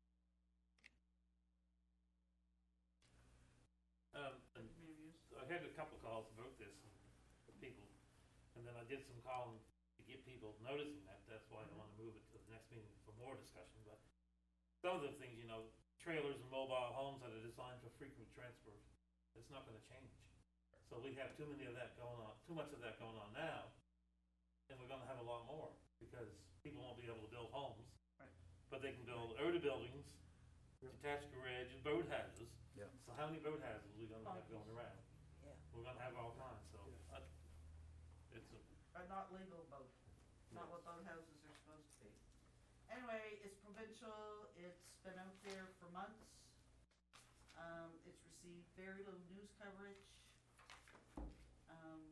Speaker 4: Um, and I had a couple of calls about this from people, and then I did some calling to get people noticing that. That's why I want to move it to the next meeting for more discussion. But some of the things, you know, trailers and mobile homes that are designed for frequent transport, it's not going to change. So we have too many of that going on, too much of that going on now, and we're gonna have a lot more, because people won't be able to build homes.
Speaker 1: Right.
Speaker 4: But they can build other buildings, detached garages, boat houses.
Speaker 6: Yeah.
Speaker 4: So how many boat houses are we gonna have going around?
Speaker 9: Yeah.
Speaker 4: We're gonna have all kinds, so, uh, it's a,
Speaker 1: But not legal boat, not what boathouses are supposed to be. Anyway, it's provincial, it's been out there for months. Um, it's received very little news coverage. Um,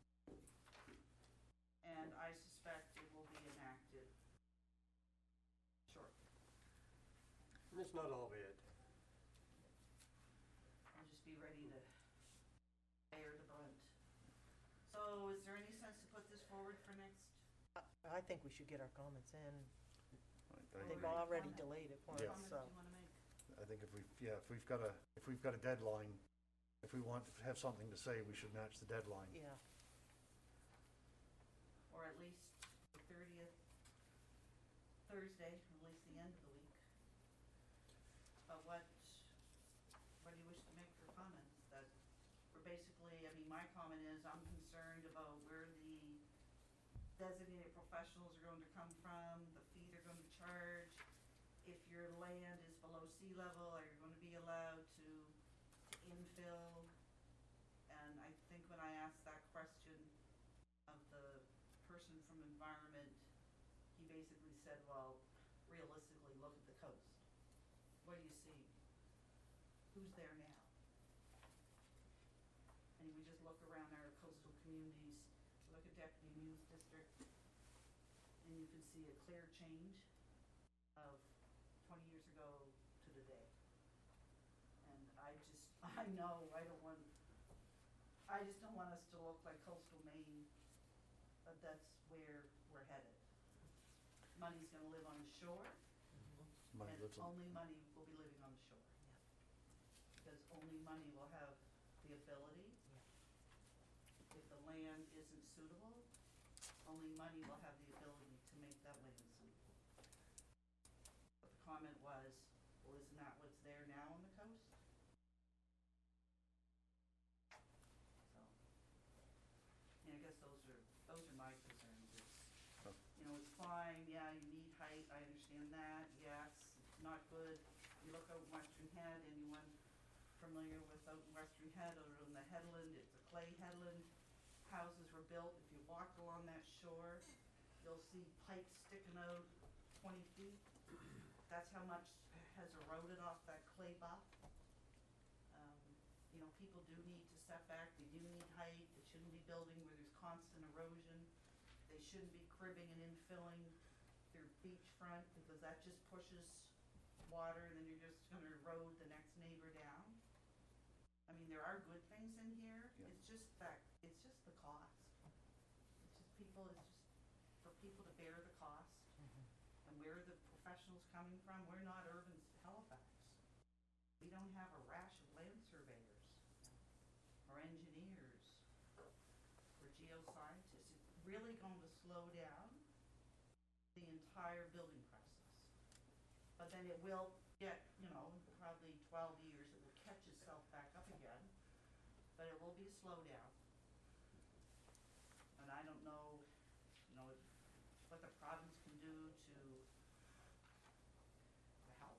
Speaker 1: and I suspect it will be enacted shortly.
Speaker 5: And it's not all bad.
Speaker 1: I'll just be ready to bear the brunt. So is there any sense to put this forward for next?
Speaker 9: I, I think we should get our comments in.
Speaker 6: I
Speaker 9: They've
Speaker 6: agree.
Speaker 9: already
Speaker 1: Comment.
Speaker 9: delayed it for
Speaker 6: Yeah.
Speaker 9: us,
Speaker 1: Comments
Speaker 9: so.
Speaker 1: you wanna make?
Speaker 6: I think if we've, yeah, if we've got a, if we've got a deadline, if we want to have something to say, we should match the deadline.
Speaker 9: Yeah,
Speaker 1: Or at least the thirtieth, Thursday, at least the end of the week. But what, what do you wish to make for comments? That we're basically, I mean, my comment is, I'm concerned about where the designated professionals are going to come from, the fee they're going to charge. If your land is below sea level, are you gonna be allowed to, to infill? And I think when I asked that question of the person from environment, he basically said, well, realistically, look at the coast. What do you see? Who's there now? And we just look around our coastal communities, look at Deputy Muse District, and you can see a clear change of twenty years ago to today. And I just, I know, I don't want, I just don't want us to look like coastal Maine, but that's where we're headed. Money's gonna live on the shore,
Speaker 6: Money
Speaker 1: and
Speaker 6: lives on-
Speaker 1: only money will be living on the shore. Because only money will have the ability. If the land isn't suitable, only money will have the ability to make that land suitable. But the comment was, well, isn't that what's there now on the coast? So, yeah, I guess those are, those are my concerns. It's,
Speaker 6: Oh.
Speaker 1: you know, it's fine, yeah, you need height, I understand that, yes, it's not good. You look out Western Head, anyone familiar with out in Western Head or on the headland, it's a clay headland. Houses were built, if you walk along that shore, you'll see pipes sticking out twenty feet. That's how much has eroded off that clay buff. Um, you know, people do need to step back, they do need height, they shouldn't be building where there's constant erosion. They shouldn't be cribbing and infilling their beachfront, because that just pushes water, and then you're just gonna erode the next neighbor down. I mean, there are good things in here,
Speaker 6: Yeah.
Speaker 1: it's just that, it's just the cost. It's just people, it's just for people to bear the cost. And where are the professionals coming from? We're not urban Halifax. We don't have a rash of land surveyors, or engineers, or geoscientists. It's really going to slow down the entire building process. But then it will get, you know, probably twelve years, it will catch itself back up again, but it will be a slowdown. And I don't know, you know, what the province can do to, to help.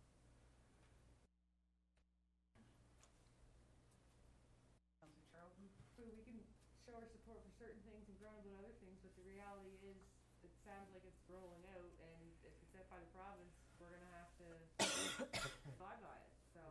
Speaker 1: Councilor Charlton?
Speaker 2: So we can show our support for certain things and ground about other things, but the reality is, it sounds like it's rolling out, and if it's set by the province, we're gonna have to abide by it, so.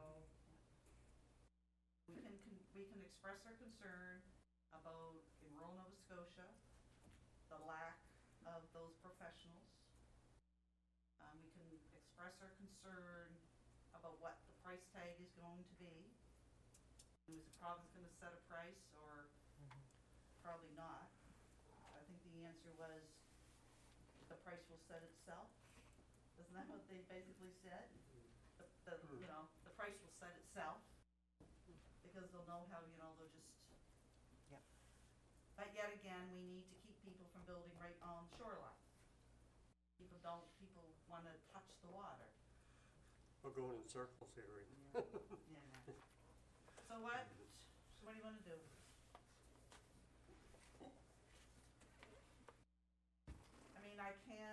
Speaker 1: We can, can, we can express our concern about, in rural Nova Scotia, the lack of those professionals. Um, we can express our concern about what the price tag is going to be. Is the province gonna set a price, or probably not? I think the answer was, the price will set itself. Isn't that what they basically said? The, the, you know, the price will set itself, because they'll know how, you know, they'll just.
Speaker 9: Yep.
Speaker 1: But yet again, we need to keep people from building right on the shoreline. People don't, people wanna touch the water.
Speaker 5: We're going in circles here.
Speaker 1: Yeah. Yeah. So what, so what do you wanna do?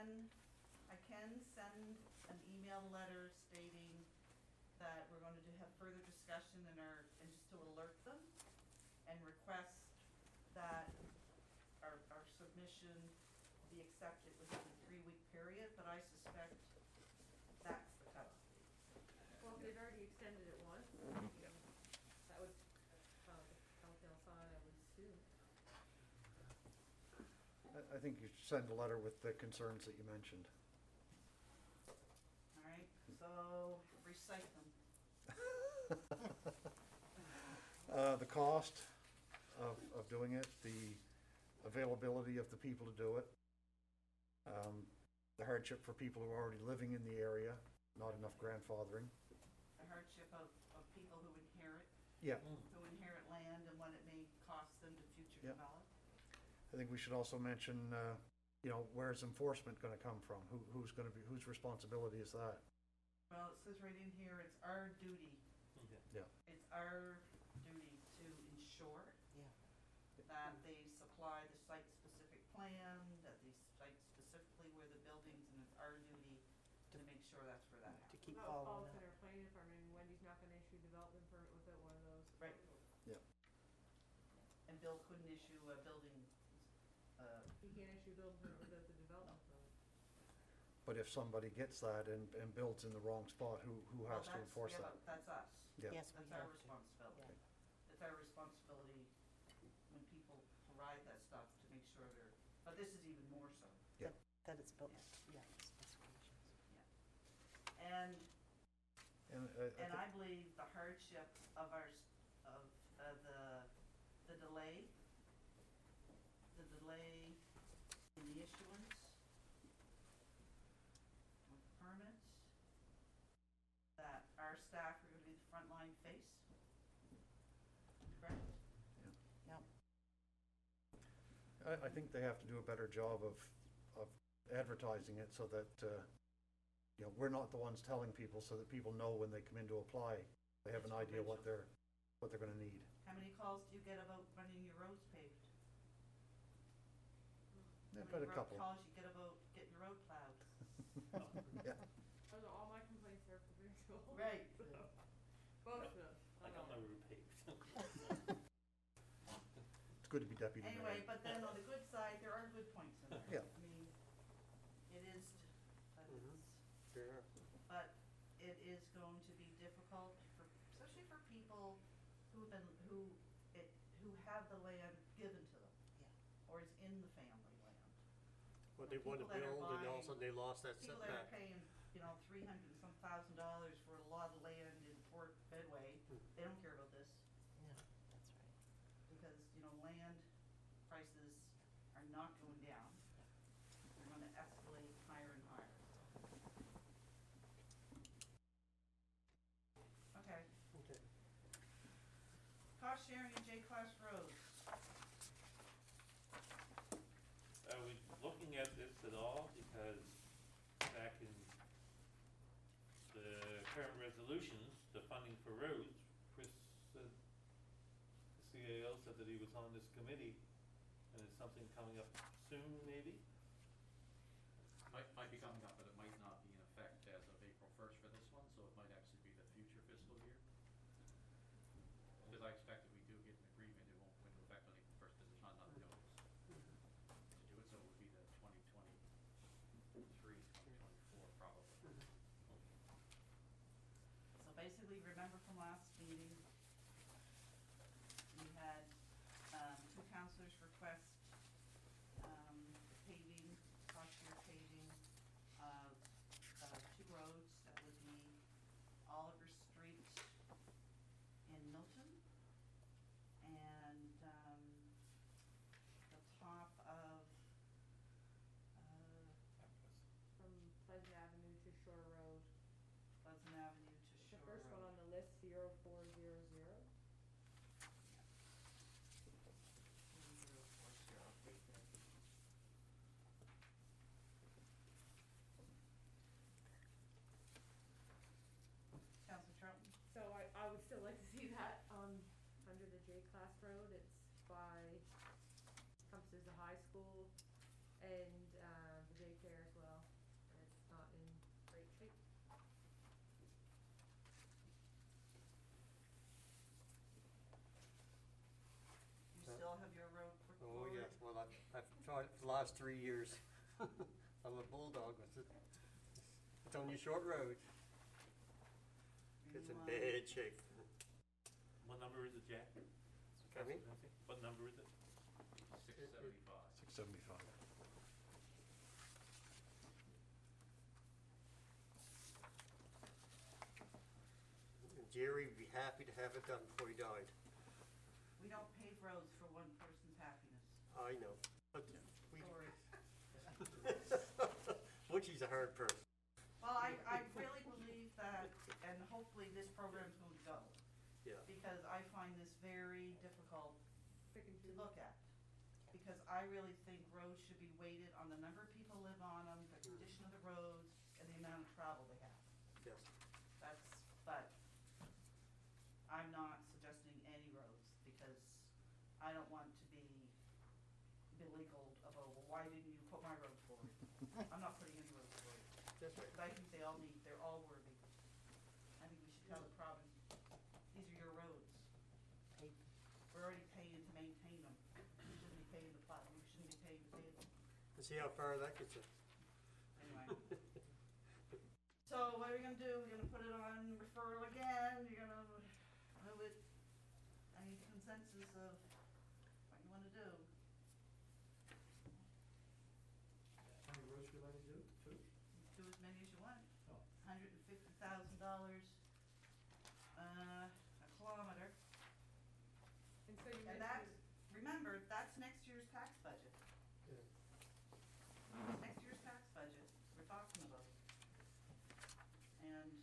Speaker 1: can, I can send an email letter stating that we're going to have further discussion in our, and just to alert them and request that our, our submission be accepted within a three-week period, but I suspect that's the cutoff date.
Speaker 2: Well, if they've already extended it once, that would, uh, telltale sign, I would assume.
Speaker 6: I, I think you should send a letter with the concerns that you mentioned.
Speaker 1: All right, so recite them.
Speaker 6: Uh, the cost of, of doing it, the availability of the people to do it, um, the hardship for people who are already living in the area, not enough grandfathering.
Speaker 1: The hardship of, of people who inherit,
Speaker 6: Yeah,
Speaker 1: who inherit land and what it may cost them to future
Speaker 6: Yeah.
Speaker 1: develop.
Speaker 6: I think we should also mention, uh, you know, where's enforcement gonna come from? Who, who's gonna be, whose responsibility is that?
Speaker 1: Well, it says right in here, it's our duty,
Speaker 4: Okay.
Speaker 6: Yeah,
Speaker 1: it's our duty to ensure
Speaker 9: Yeah.
Speaker 1: that they supply the site-specific plan, that they cite specifically where the buildings, and it's our duty to make sure that's where that
Speaker 9: To
Speaker 1: happens.
Speaker 9: keep
Speaker 2: That would fall
Speaker 9: following
Speaker 2: within
Speaker 9: that.
Speaker 2: our planning department, and Wendy's not gonna issue development permit without one of those.
Speaker 1: Right.
Speaker 6: yeah.
Speaker 1: And Bill couldn't issue a building, uh,
Speaker 2: He can't issue building permit without the development permit.
Speaker 6: But if somebody gets that and, and builds in the wrong spot, who, who
Speaker 1: well,
Speaker 6: has to
Speaker 1: that's,
Speaker 6: enforce
Speaker 1: yeah,
Speaker 6: that?
Speaker 1: but that's us.
Speaker 6: Yeah.
Speaker 9: Yes, we
Speaker 1: That's our
Speaker 9: have to.
Speaker 1: responsibility.
Speaker 9: Yeah.
Speaker 1: It's our responsibility when people provide that stuff to make sure they're, but this is even more so.
Speaker 6: Yeah.
Speaker 9: That it's built,
Speaker 1: Yeah.
Speaker 9: yeah, specifications.
Speaker 1: And,
Speaker 6: And, uh, I
Speaker 1: and
Speaker 6: thi-
Speaker 1: I believe the hardship of our, s- of, uh, the, the delay, the delay in the issuance of permits, that our staff are gonna be the frontline face, correct?
Speaker 9: Yep.
Speaker 6: I, I think they have to do a better job of, of advertising it so that, uh, you know, we're not the ones telling people, so that people know when they come in to apply, they have an idea what they're, what they're gonna need.
Speaker 1: How many calls do you get about running your roads paved?
Speaker 6: I've
Speaker 1: How
Speaker 6: got
Speaker 1: many
Speaker 6: a couple.
Speaker 1: road calls you get about getting your road plowed?
Speaker 6: Yeah,
Speaker 2: Those are all my complaints are for visual.
Speaker 1: Right.
Speaker 2: So, Both of them.
Speaker 4: I got my route paved.
Speaker 6: it's good to be deputy mayor.
Speaker 1: Anyway, but then on the good side, there are good points in there.
Speaker 6: Yeah.
Speaker 1: I mean, it is, but
Speaker 5: Mhm.
Speaker 1: it's,
Speaker 5: Sure.
Speaker 1: but it is going to be difficult for, especially for people who've been, who, it, who have the land given to them.
Speaker 9: Yeah.
Speaker 1: Or is in the family land.
Speaker 5: What they wanna
Speaker 1: People that are
Speaker 5: build, and all of a
Speaker 1: buying-
Speaker 5: sudden they lost that
Speaker 1: People that are
Speaker 5: setback.
Speaker 1: paying, you know, three hundred and some thousand dollars for a lot of land in Fort Bedway,
Speaker 5: Hmm.
Speaker 1: they don't care about this.
Speaker 9: Yeah, that's right.
Speaker 1: Because, you know, land prices are not going down. They're gonna escalate higher and higher. Okay,
Speaker 5: Okay.
Speaker 1: cost sharing in J-class roads.
Speaker 4: Are we looking at this at all? Because back in the current resolutions, the funding for roads, Chris said, the C A O said that he was on this committee, and is something coming up soon, maybe?
Speaker 3: Might, might be coming up, but it might not be in effect as of April first for this one, so it might actually be the future fiscal year. Because I expect if we do get an agreement, it won't go into effect on April first, because there's not enough notice to do it, so it would be the twenty twenty-three, twenty twenty-four probably.
Speaker 1: So basically, remember from last meeting, we had, um, two counselors request, um, paving, cost share paving of, of two roads, that would be Oliver Street in Milton, and, um, the top of, uh,
Speaker 2: From Pleasant Avenue to Shore Road.
Speaker 1: Pleasant Avenue to
Speaker 2: The
Speaker 1: Shore
Speaker 2: first one
Speaker 1: Road.
Speaker 2: on the list, zero four zero zero.
Speaker 1: Zero four zero, right there. Counselor Troughton?
Speaker 2: So I, I would still like to see that on, under the J-class road, it's by, encompasses the high school and, uh, the daycare as well.
Speaker 5: on it for the last three years. I'm a bulldog with it. It's only a short road. It's in
Speaker 1: Meanwhile-
Speaker 5: bad shape.
Speaker 4: What number is it, Jack?
Speaker 5: Pardon me?
Speaker 4: What number is it?
Speaker 3: Six seventy-five.
Speaker 6: Six seventy-five.
Speaker 5: Jerry would be happy to have it done before he died.
Speaker 1: We don't pave roads for one person's happiness.
Speaker 5: I know, but we,
Speaker 1: Sorry.
Speaker 5: Butchie's a hard person.
Speaker 1: Well, I, I really believe that, and hopefully this program's going to go,
Speaker 5: Yeah.
Speaker 1: because I find this very difficult
Speaker 2: Pick and
Speaker 1: to
Speaker 2: choose.
Speaker 1: look at. Because I really think roads should be weighted on the number of people live on them, the condition of the roads, and the amount of travel they have.
Speaker 5: Yes.
Speaker 1: That's, but I'm not suggesting any roads, because I don't want to be beleaguered about, well, why didn't you put my road forward? I'm not putting any roads forward.
Speaker 5: That's right.
Speaker 1: But I think they all need, they're all worthy. I think we should tell the province, these are your roads.
Speaker 9: Pay-
Speaker 1: We're already paying to maintain them. We shouldn't be paying to plow, we shouldn't be paying to pave them.
Speaker 5: And see how far that gets us.
Speaker 1: Anyway. So what are we gonna do? We're gonna put it on referral again? You're gonna move it? I need consensus of what you wanna do.
Speaker 7: How many roads we like to do? Two?
Speaker 1: Do as many as you want.
Speaker 7: Oh.
Speaker 1: Hundred and fifty thousand dollars, uh, a kilometer.
Speaker 2: And so you
Speaker 1: And that's,
Speaker 2: mentioned,
Speaker 1: remember, that's next year's tax budget.
Speaker 5: Yeah.
Speaker 1: It's next year's tax budget we're talking about. And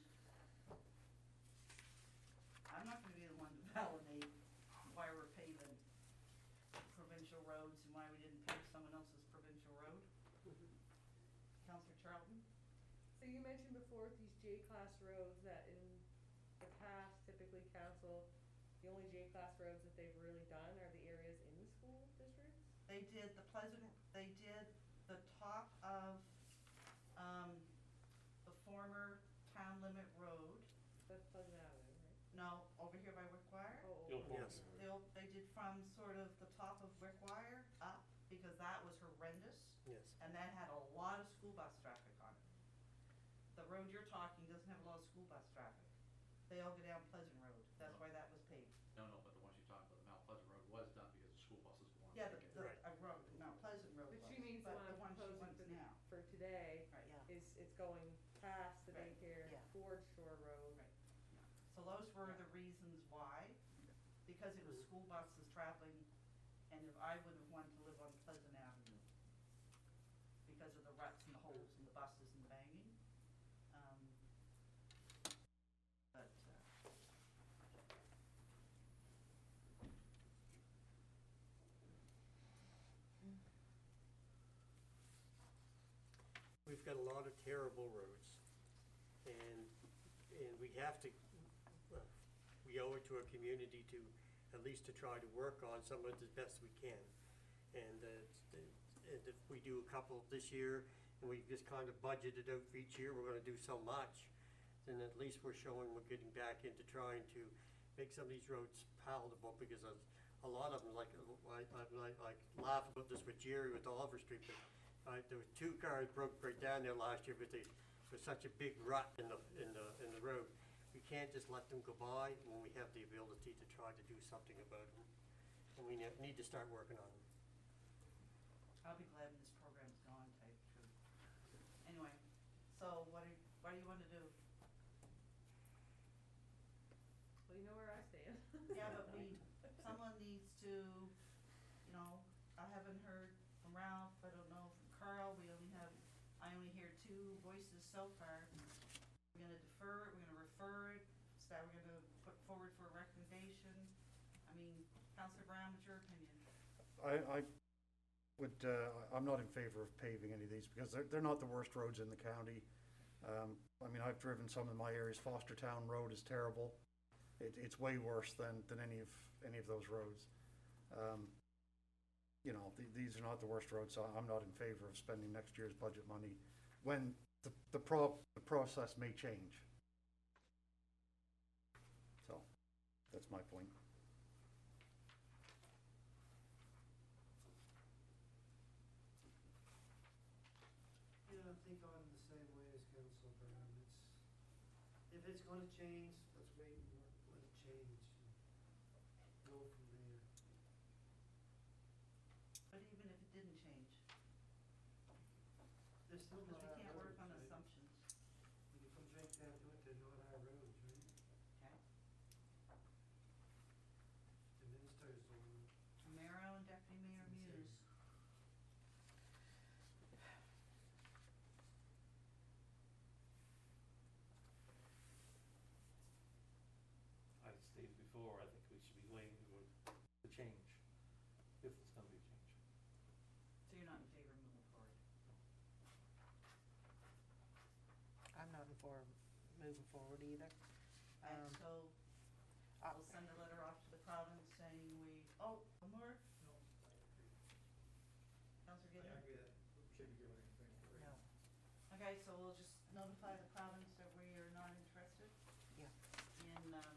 Speaker 1: I'm not gonna be the one to validate why we're paving provincial roads and why we didn't pave someone else's provincial road. Counselor Charlton?
Speaker 2: so you mentioned before with these J-class roads that in the past typically council, the only J-class roads that they've really done are the areas in the school districts?
Speaker 1: They did the Pleasant, they did the top of, um, the former town limit road.
Speaker 2: That's Pleasant Avenue, right?
Speaker 1: No, over here by Wickwire.
Speaker 2: Oh,
Speaker 4: You'll
Speaker 2: oh,
Speaker 4: pull
Speaker 5: Yes.
Speaker 4: it.
Speaker 1: They, they did from sort of the top of Wickwire up, because that was horrendous,
Speaker 5: Yes.
Speaker 1: and that had a lot of school bus traffic on it. The road you're talking doesn't have a lot of school bus traffic. They all go down Pleasant Road, that's why that was paved.
Speaker 3: No, no, but the ones you're talking about, the Mount Pleasant Road was done because the school buses go on.
Speaker 1: Yeah, the,
Speaker 3: there.
Speaker 1: the,
Speaker 5: Right.
Speaker 1: a road, Mount Pleasant Road
Speaker 2: But
Speaker 1: was,
Speaker 2: she means the
Speaker 1: but
Speaker 2: one
Speaker 1: the
Speaker 2: I'm
Speaker 1: one she
Speaker 2: proposing
Speaker 1: wants
Speaker 2: for the,
Speaker 1: now.
Speaker 2: for today
Speaker 1: Right,
Speaker 9: Yeah.
Speaker 2: is, it's going past the
Speaker 1: Right.
Speaker 2: daycare
Speaker 9: Yeah.
Speaker 2: towards Shore Road.
Speaker 1: Right. So those were the reasons why, because it was
Speaker 5: Mhm.
Speaker 1: school buses traveling, and if I would have wanted to live on Pleasant Avenue, because of the ruts and the holes in the buses and the banging, um, but, uh,
Speaker 5: We've got a lot of terrible roads, and, and we have to, well, we owe it to our community to, at least to try to work on some of it as best we can. And, uh, it's- and if we do a couple this year, and we just kind of budgeted out for each year, we're gonna do so much, then at least we're showing we're getting back into trying to make some of these roads palatable, because a, a lot of them, like, I, I, like, like laugh about this with Jerry with Oliver Street, but uh, there were two cars broke right down there last year, but they, there's such a big rut in the, in the, in the road. We can't just let them go by when we have the ability to try to do something about them. And we ne- need to start working on them.
Speaker 1: I'll be glad when this program's gone, to tell you the truth. Anyway, so what do, you- what do you wanna do?
Speaker 2: Well, you know where I stand.
Speaker 1: Yeah, but we, someone needs to, you know, I haven't heard from Ralph, I don't know from Carl, we only have, I only hear two voices so far. We're gonna defer it, we're gonna refer it, so we're gonna put forward for a recommendation. I mean, Counselor Brown, what's your opinion?
Speaker 6: I, I would, uh, I'm not in favor of paving any of these, because they're, they're not the worst roads in the county. Um, I mean, I've driven some in my areas. Fostertown Road is terrible. It, it's way worse than, than any of, any of those roads. Um, you know, th- these are not the worst roads, so I'm not in favor of spending next year's budget money when the, the pro, the process may change. So, that's my point.
Speaker 8: think I'm the same way as Council Brown. It's, if it's gonna change, let's wait and let let it change and go from there.
Speaker 1: But even if it didn't change,
Speaker 8: They're still
Speaker 1: because
Speaker 8: not
Speaker 1: we
Speaker 8: our
Speaker 1: can't work
Speaker 8: roads,
Speaker 1: on
Speaker 8: right?
Speaker 1: assumptions,
Speaker 8: When you come right down to it, they're not our roads, right?
Speaker 1: okay?
Speaker 8: The minister's the one.
Speaker 1: Marrow and Deputy Mayor Muse.
Speaker 4: I stated before, I think we should be waiting for the change, if it's gonna be a change.
Speaker 1: So you're not in favor of moving forward?
Speaker 9: I'm not in for moving forward either.
Speaker 1: And
Speaker 9: Um,
Speaker 1: so
Speaker 9: I-
Speaker 1: we'll send a letter off to the province saying we, oh, one more,
Speaker 7: No, I agree.
Speaker 1: Councilor
Speaker 7: I
Speaker 1: Gideon?
Speaker 7: agree that we should be doing anything for it.
Speaker 9: No,
Speaker 1: Okay, so we'll just notify the province that we are not interested
Speaker 9: yeah,
Speaker 1: in, um,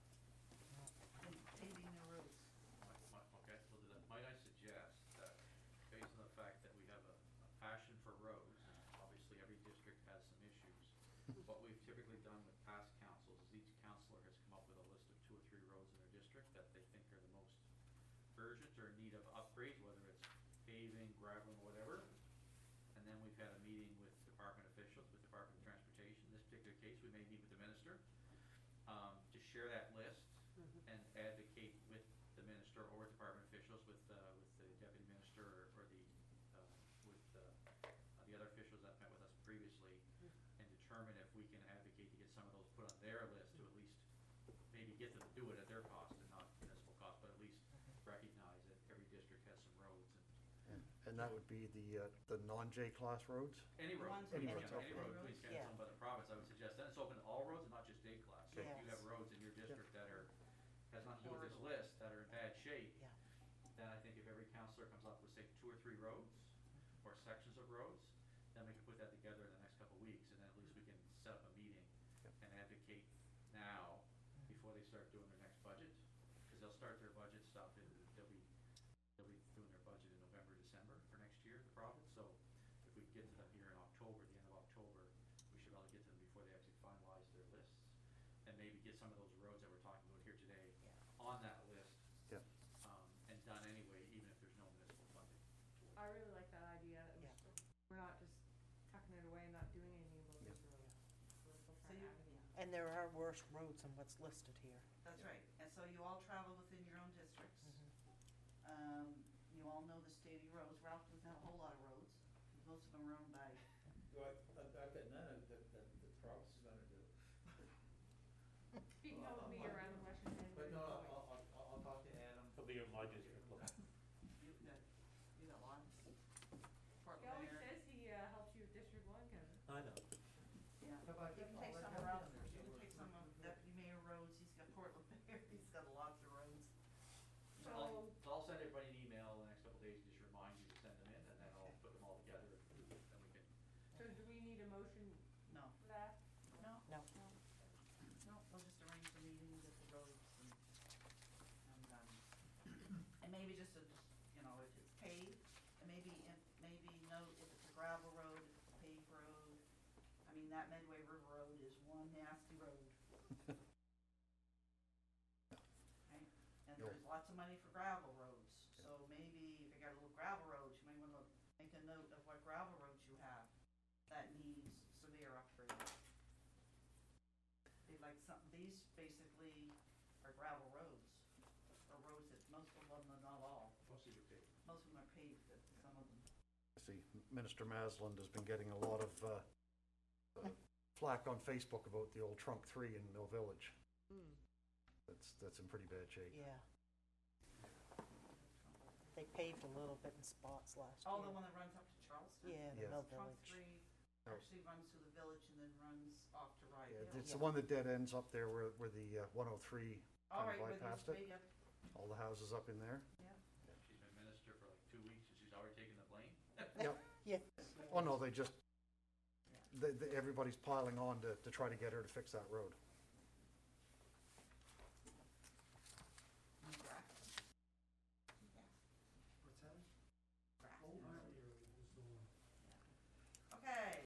Speaker 9: no.
Speaker 1: in paving new roads.
Speaker 3: Might- might- Okay, we'll do that. Might I suggest that, based on the fact that we have a, a passion for roads, and obviously every district has some issues, what we've typically done with past councils is each councillor has come up with a list of two or three roads in their district that they think are the most urgent or in need of upgrade, whether it's paving, gravel, or whatever. And then we've had a meeting with department officials, with Department of Transportation. In this particular case, we may meet with the minister, um, to share that list and advocate with the minister or department officials, with, uh, with the deputy minister or, or the, uh, with, uh, uh, the other officials that met with us previously, and determine if we can advocate to get some of those put on their list, to at least maybe get them to do it at their cost and not municipal cost, but at least recognize that every district has some roads and
Speaker 6: And, and that would be the, uh, the non-J class roads?
Speaker 3: any
Speaker 1: The
Speaker 3: road,
Speaker 1: ones
Speaker 6: Any
Speaker 3: yeah,
Speaker 6: roads,
Speaker 3: any
Speaker 6: okay.
Speaker 3: road,
Speaker 1: Roads?
Speaker 3: please get
Speaker 9: Yeah.
Speaker 3: it owned by the province, I would suggest, then it's open to all roads and not just day class. So if you
Speaker 9: Yes.
Speaker 3: have roads in your district that are, has nothing to do with this list, that are in bad shape,
Speaker 9: Yeah.
Speaker 3: then I think if every counselor comes up with, say, two or three roads, or sections of roads, then we can put that together in the next couple of weeks, and then at least we can set up a meeting
Speaker 6: Yep.
Speaker 3: and advocate now, before they start doing their next budget, because they'll start their budget stuff in, they'll be, they'll be doing their budget in November, December for next year, the province, so if we get to them here in October, the end of October, we should probably get to them before they actually finalize their lists, and maybe get some of those roads that we're talking about here today
Speaker 9: Yeah.
Speaker 3: on that list,
Speaker 6: Yep.
Speaker 3: um, and done anyway, even if there's no municipal funding.
Speaker 2: I really like that idea. that
Speaker 9: Yeah.
Speaker 2: We're not just tucking it away and not doing anything about
Speaker 6: Yep.
Speaker 2: these roads. We're still
Speaker 1: So
Speaker 2: trying to
Speaker 1: you,
Speaker 2: advocate.
Speaker 9: And there are worse roads than what's listed here.
Speaker 1: that's right, and so you all travel within your own districts.
Speaker 9: Mhm.
Speaker 1: Um, you all know the state of your roads. Ralph doesn't have a whole lot of roads, most of them are owned by,
Speaker 7: Well, I, I I bet none of that, that the province is gonna do.
Speaker 2: Speaking of me around the Western End.
Speaker 7: But no, I'll, I'll, I'll, I'll talk to Adam.
Speaker 4: It'll be in my district, look.
Speaker 1: you've got, you got lots. Fort
Speaker 2: He always
Speaker 1: Lauderdale.
Speaker 2: says he, uh, helps you with District One, Kevin.
Speaker 4: I know.
Speaker 1: Yeah,
Speaker 7: How about
Speaker 1: you can
Speaker 7: that?
Speaker 1: take
Speaker 7: I'll
Speaker 1: some
Speaker 7: let
Speaker 1: of
Speaker 7: him
Speaker 1: Ralph's,
Speaker 7: do it.
Speaker 1: you can take some of Deputy Mayor roads, he's got Portland Mayor, he's got lots of roads.
Speaker 3: So I'll,
Speaker 2: So-
Speaker 3: so I'll send everybody an email in the next couple of days, just remind you to send them in, and then I'll put them all together, and then we can,
Speaker 2: So do we need a motion
Speaker 1: No,
Speaker 2: for that?
Speaker 1: no,
Speaker 9: No,
Speaker 1: no, no, we'll just arrange the meeting, get the roads and, and, um, and maybe just a, you know, if it's paved, and maybe, if- maybe note if it's a gravel road, if it's a paved road. I mean, that Medway River Road is one nasty road. Right, and
Speaker 6: Yeah.
Speaker 1: there's lots of money for gravel roads, so maybe if you got a little gravel roads, you might wanna make a note of what gravel roads you have that needs severe upgrade. They like some, these basically are gravel roads, or roads that most of them, not all,
Speaker 3: mostly your pay.
Speaker 1: most of them are paved, but some of them.
Speaker 6: See, Minister Masland has been getting a lot of, uh, uh, flack on Facebook about the old trunk three in Mill Village.
Speaker 9: Hmm.
Speaker 6: That's, that's in pretty bad shape.
Speaker 9: yeah. They paved a little bit in spots last year.
Speaker 1: Oh, the one that runs up to Charleston?
Speaker 9: Yeah, the
Speaker 6: Yeah.
Speaker 9: Mill
Speaker 1: Trunk
Speaker 9: Village.
Speaker 1: three
Speaker 6: Oh.
Speaker 1: actually runs through the village and then runs off to Rye
Speaker 6: Yeah,
Speaker 1: Hill.
Speaker 6: it's the
Speaker 9: Yeah.
Speaker 6: one that dead ends up there where, where the, uh, one oh three
Speaker 1: All
Speaker 6: kind
Speaker 1: right,
Speaker 6: of
Speaker 1: where
Speaker 6: bypassed
Speaker 1: there's
Speaker 6: it.
Speaker 1: way up,
Speaker 6: All the houses up in there.
Speaker 1: yeah.
Speaker 3: She's been minister for like two weeks, and she's already taken the blame.
Speaker 6: Yep.
Speaker 9: Yeah.
Speaker 6: Oh, no, they just, they, they, everybody's piling on to, to try to get her to fix that road.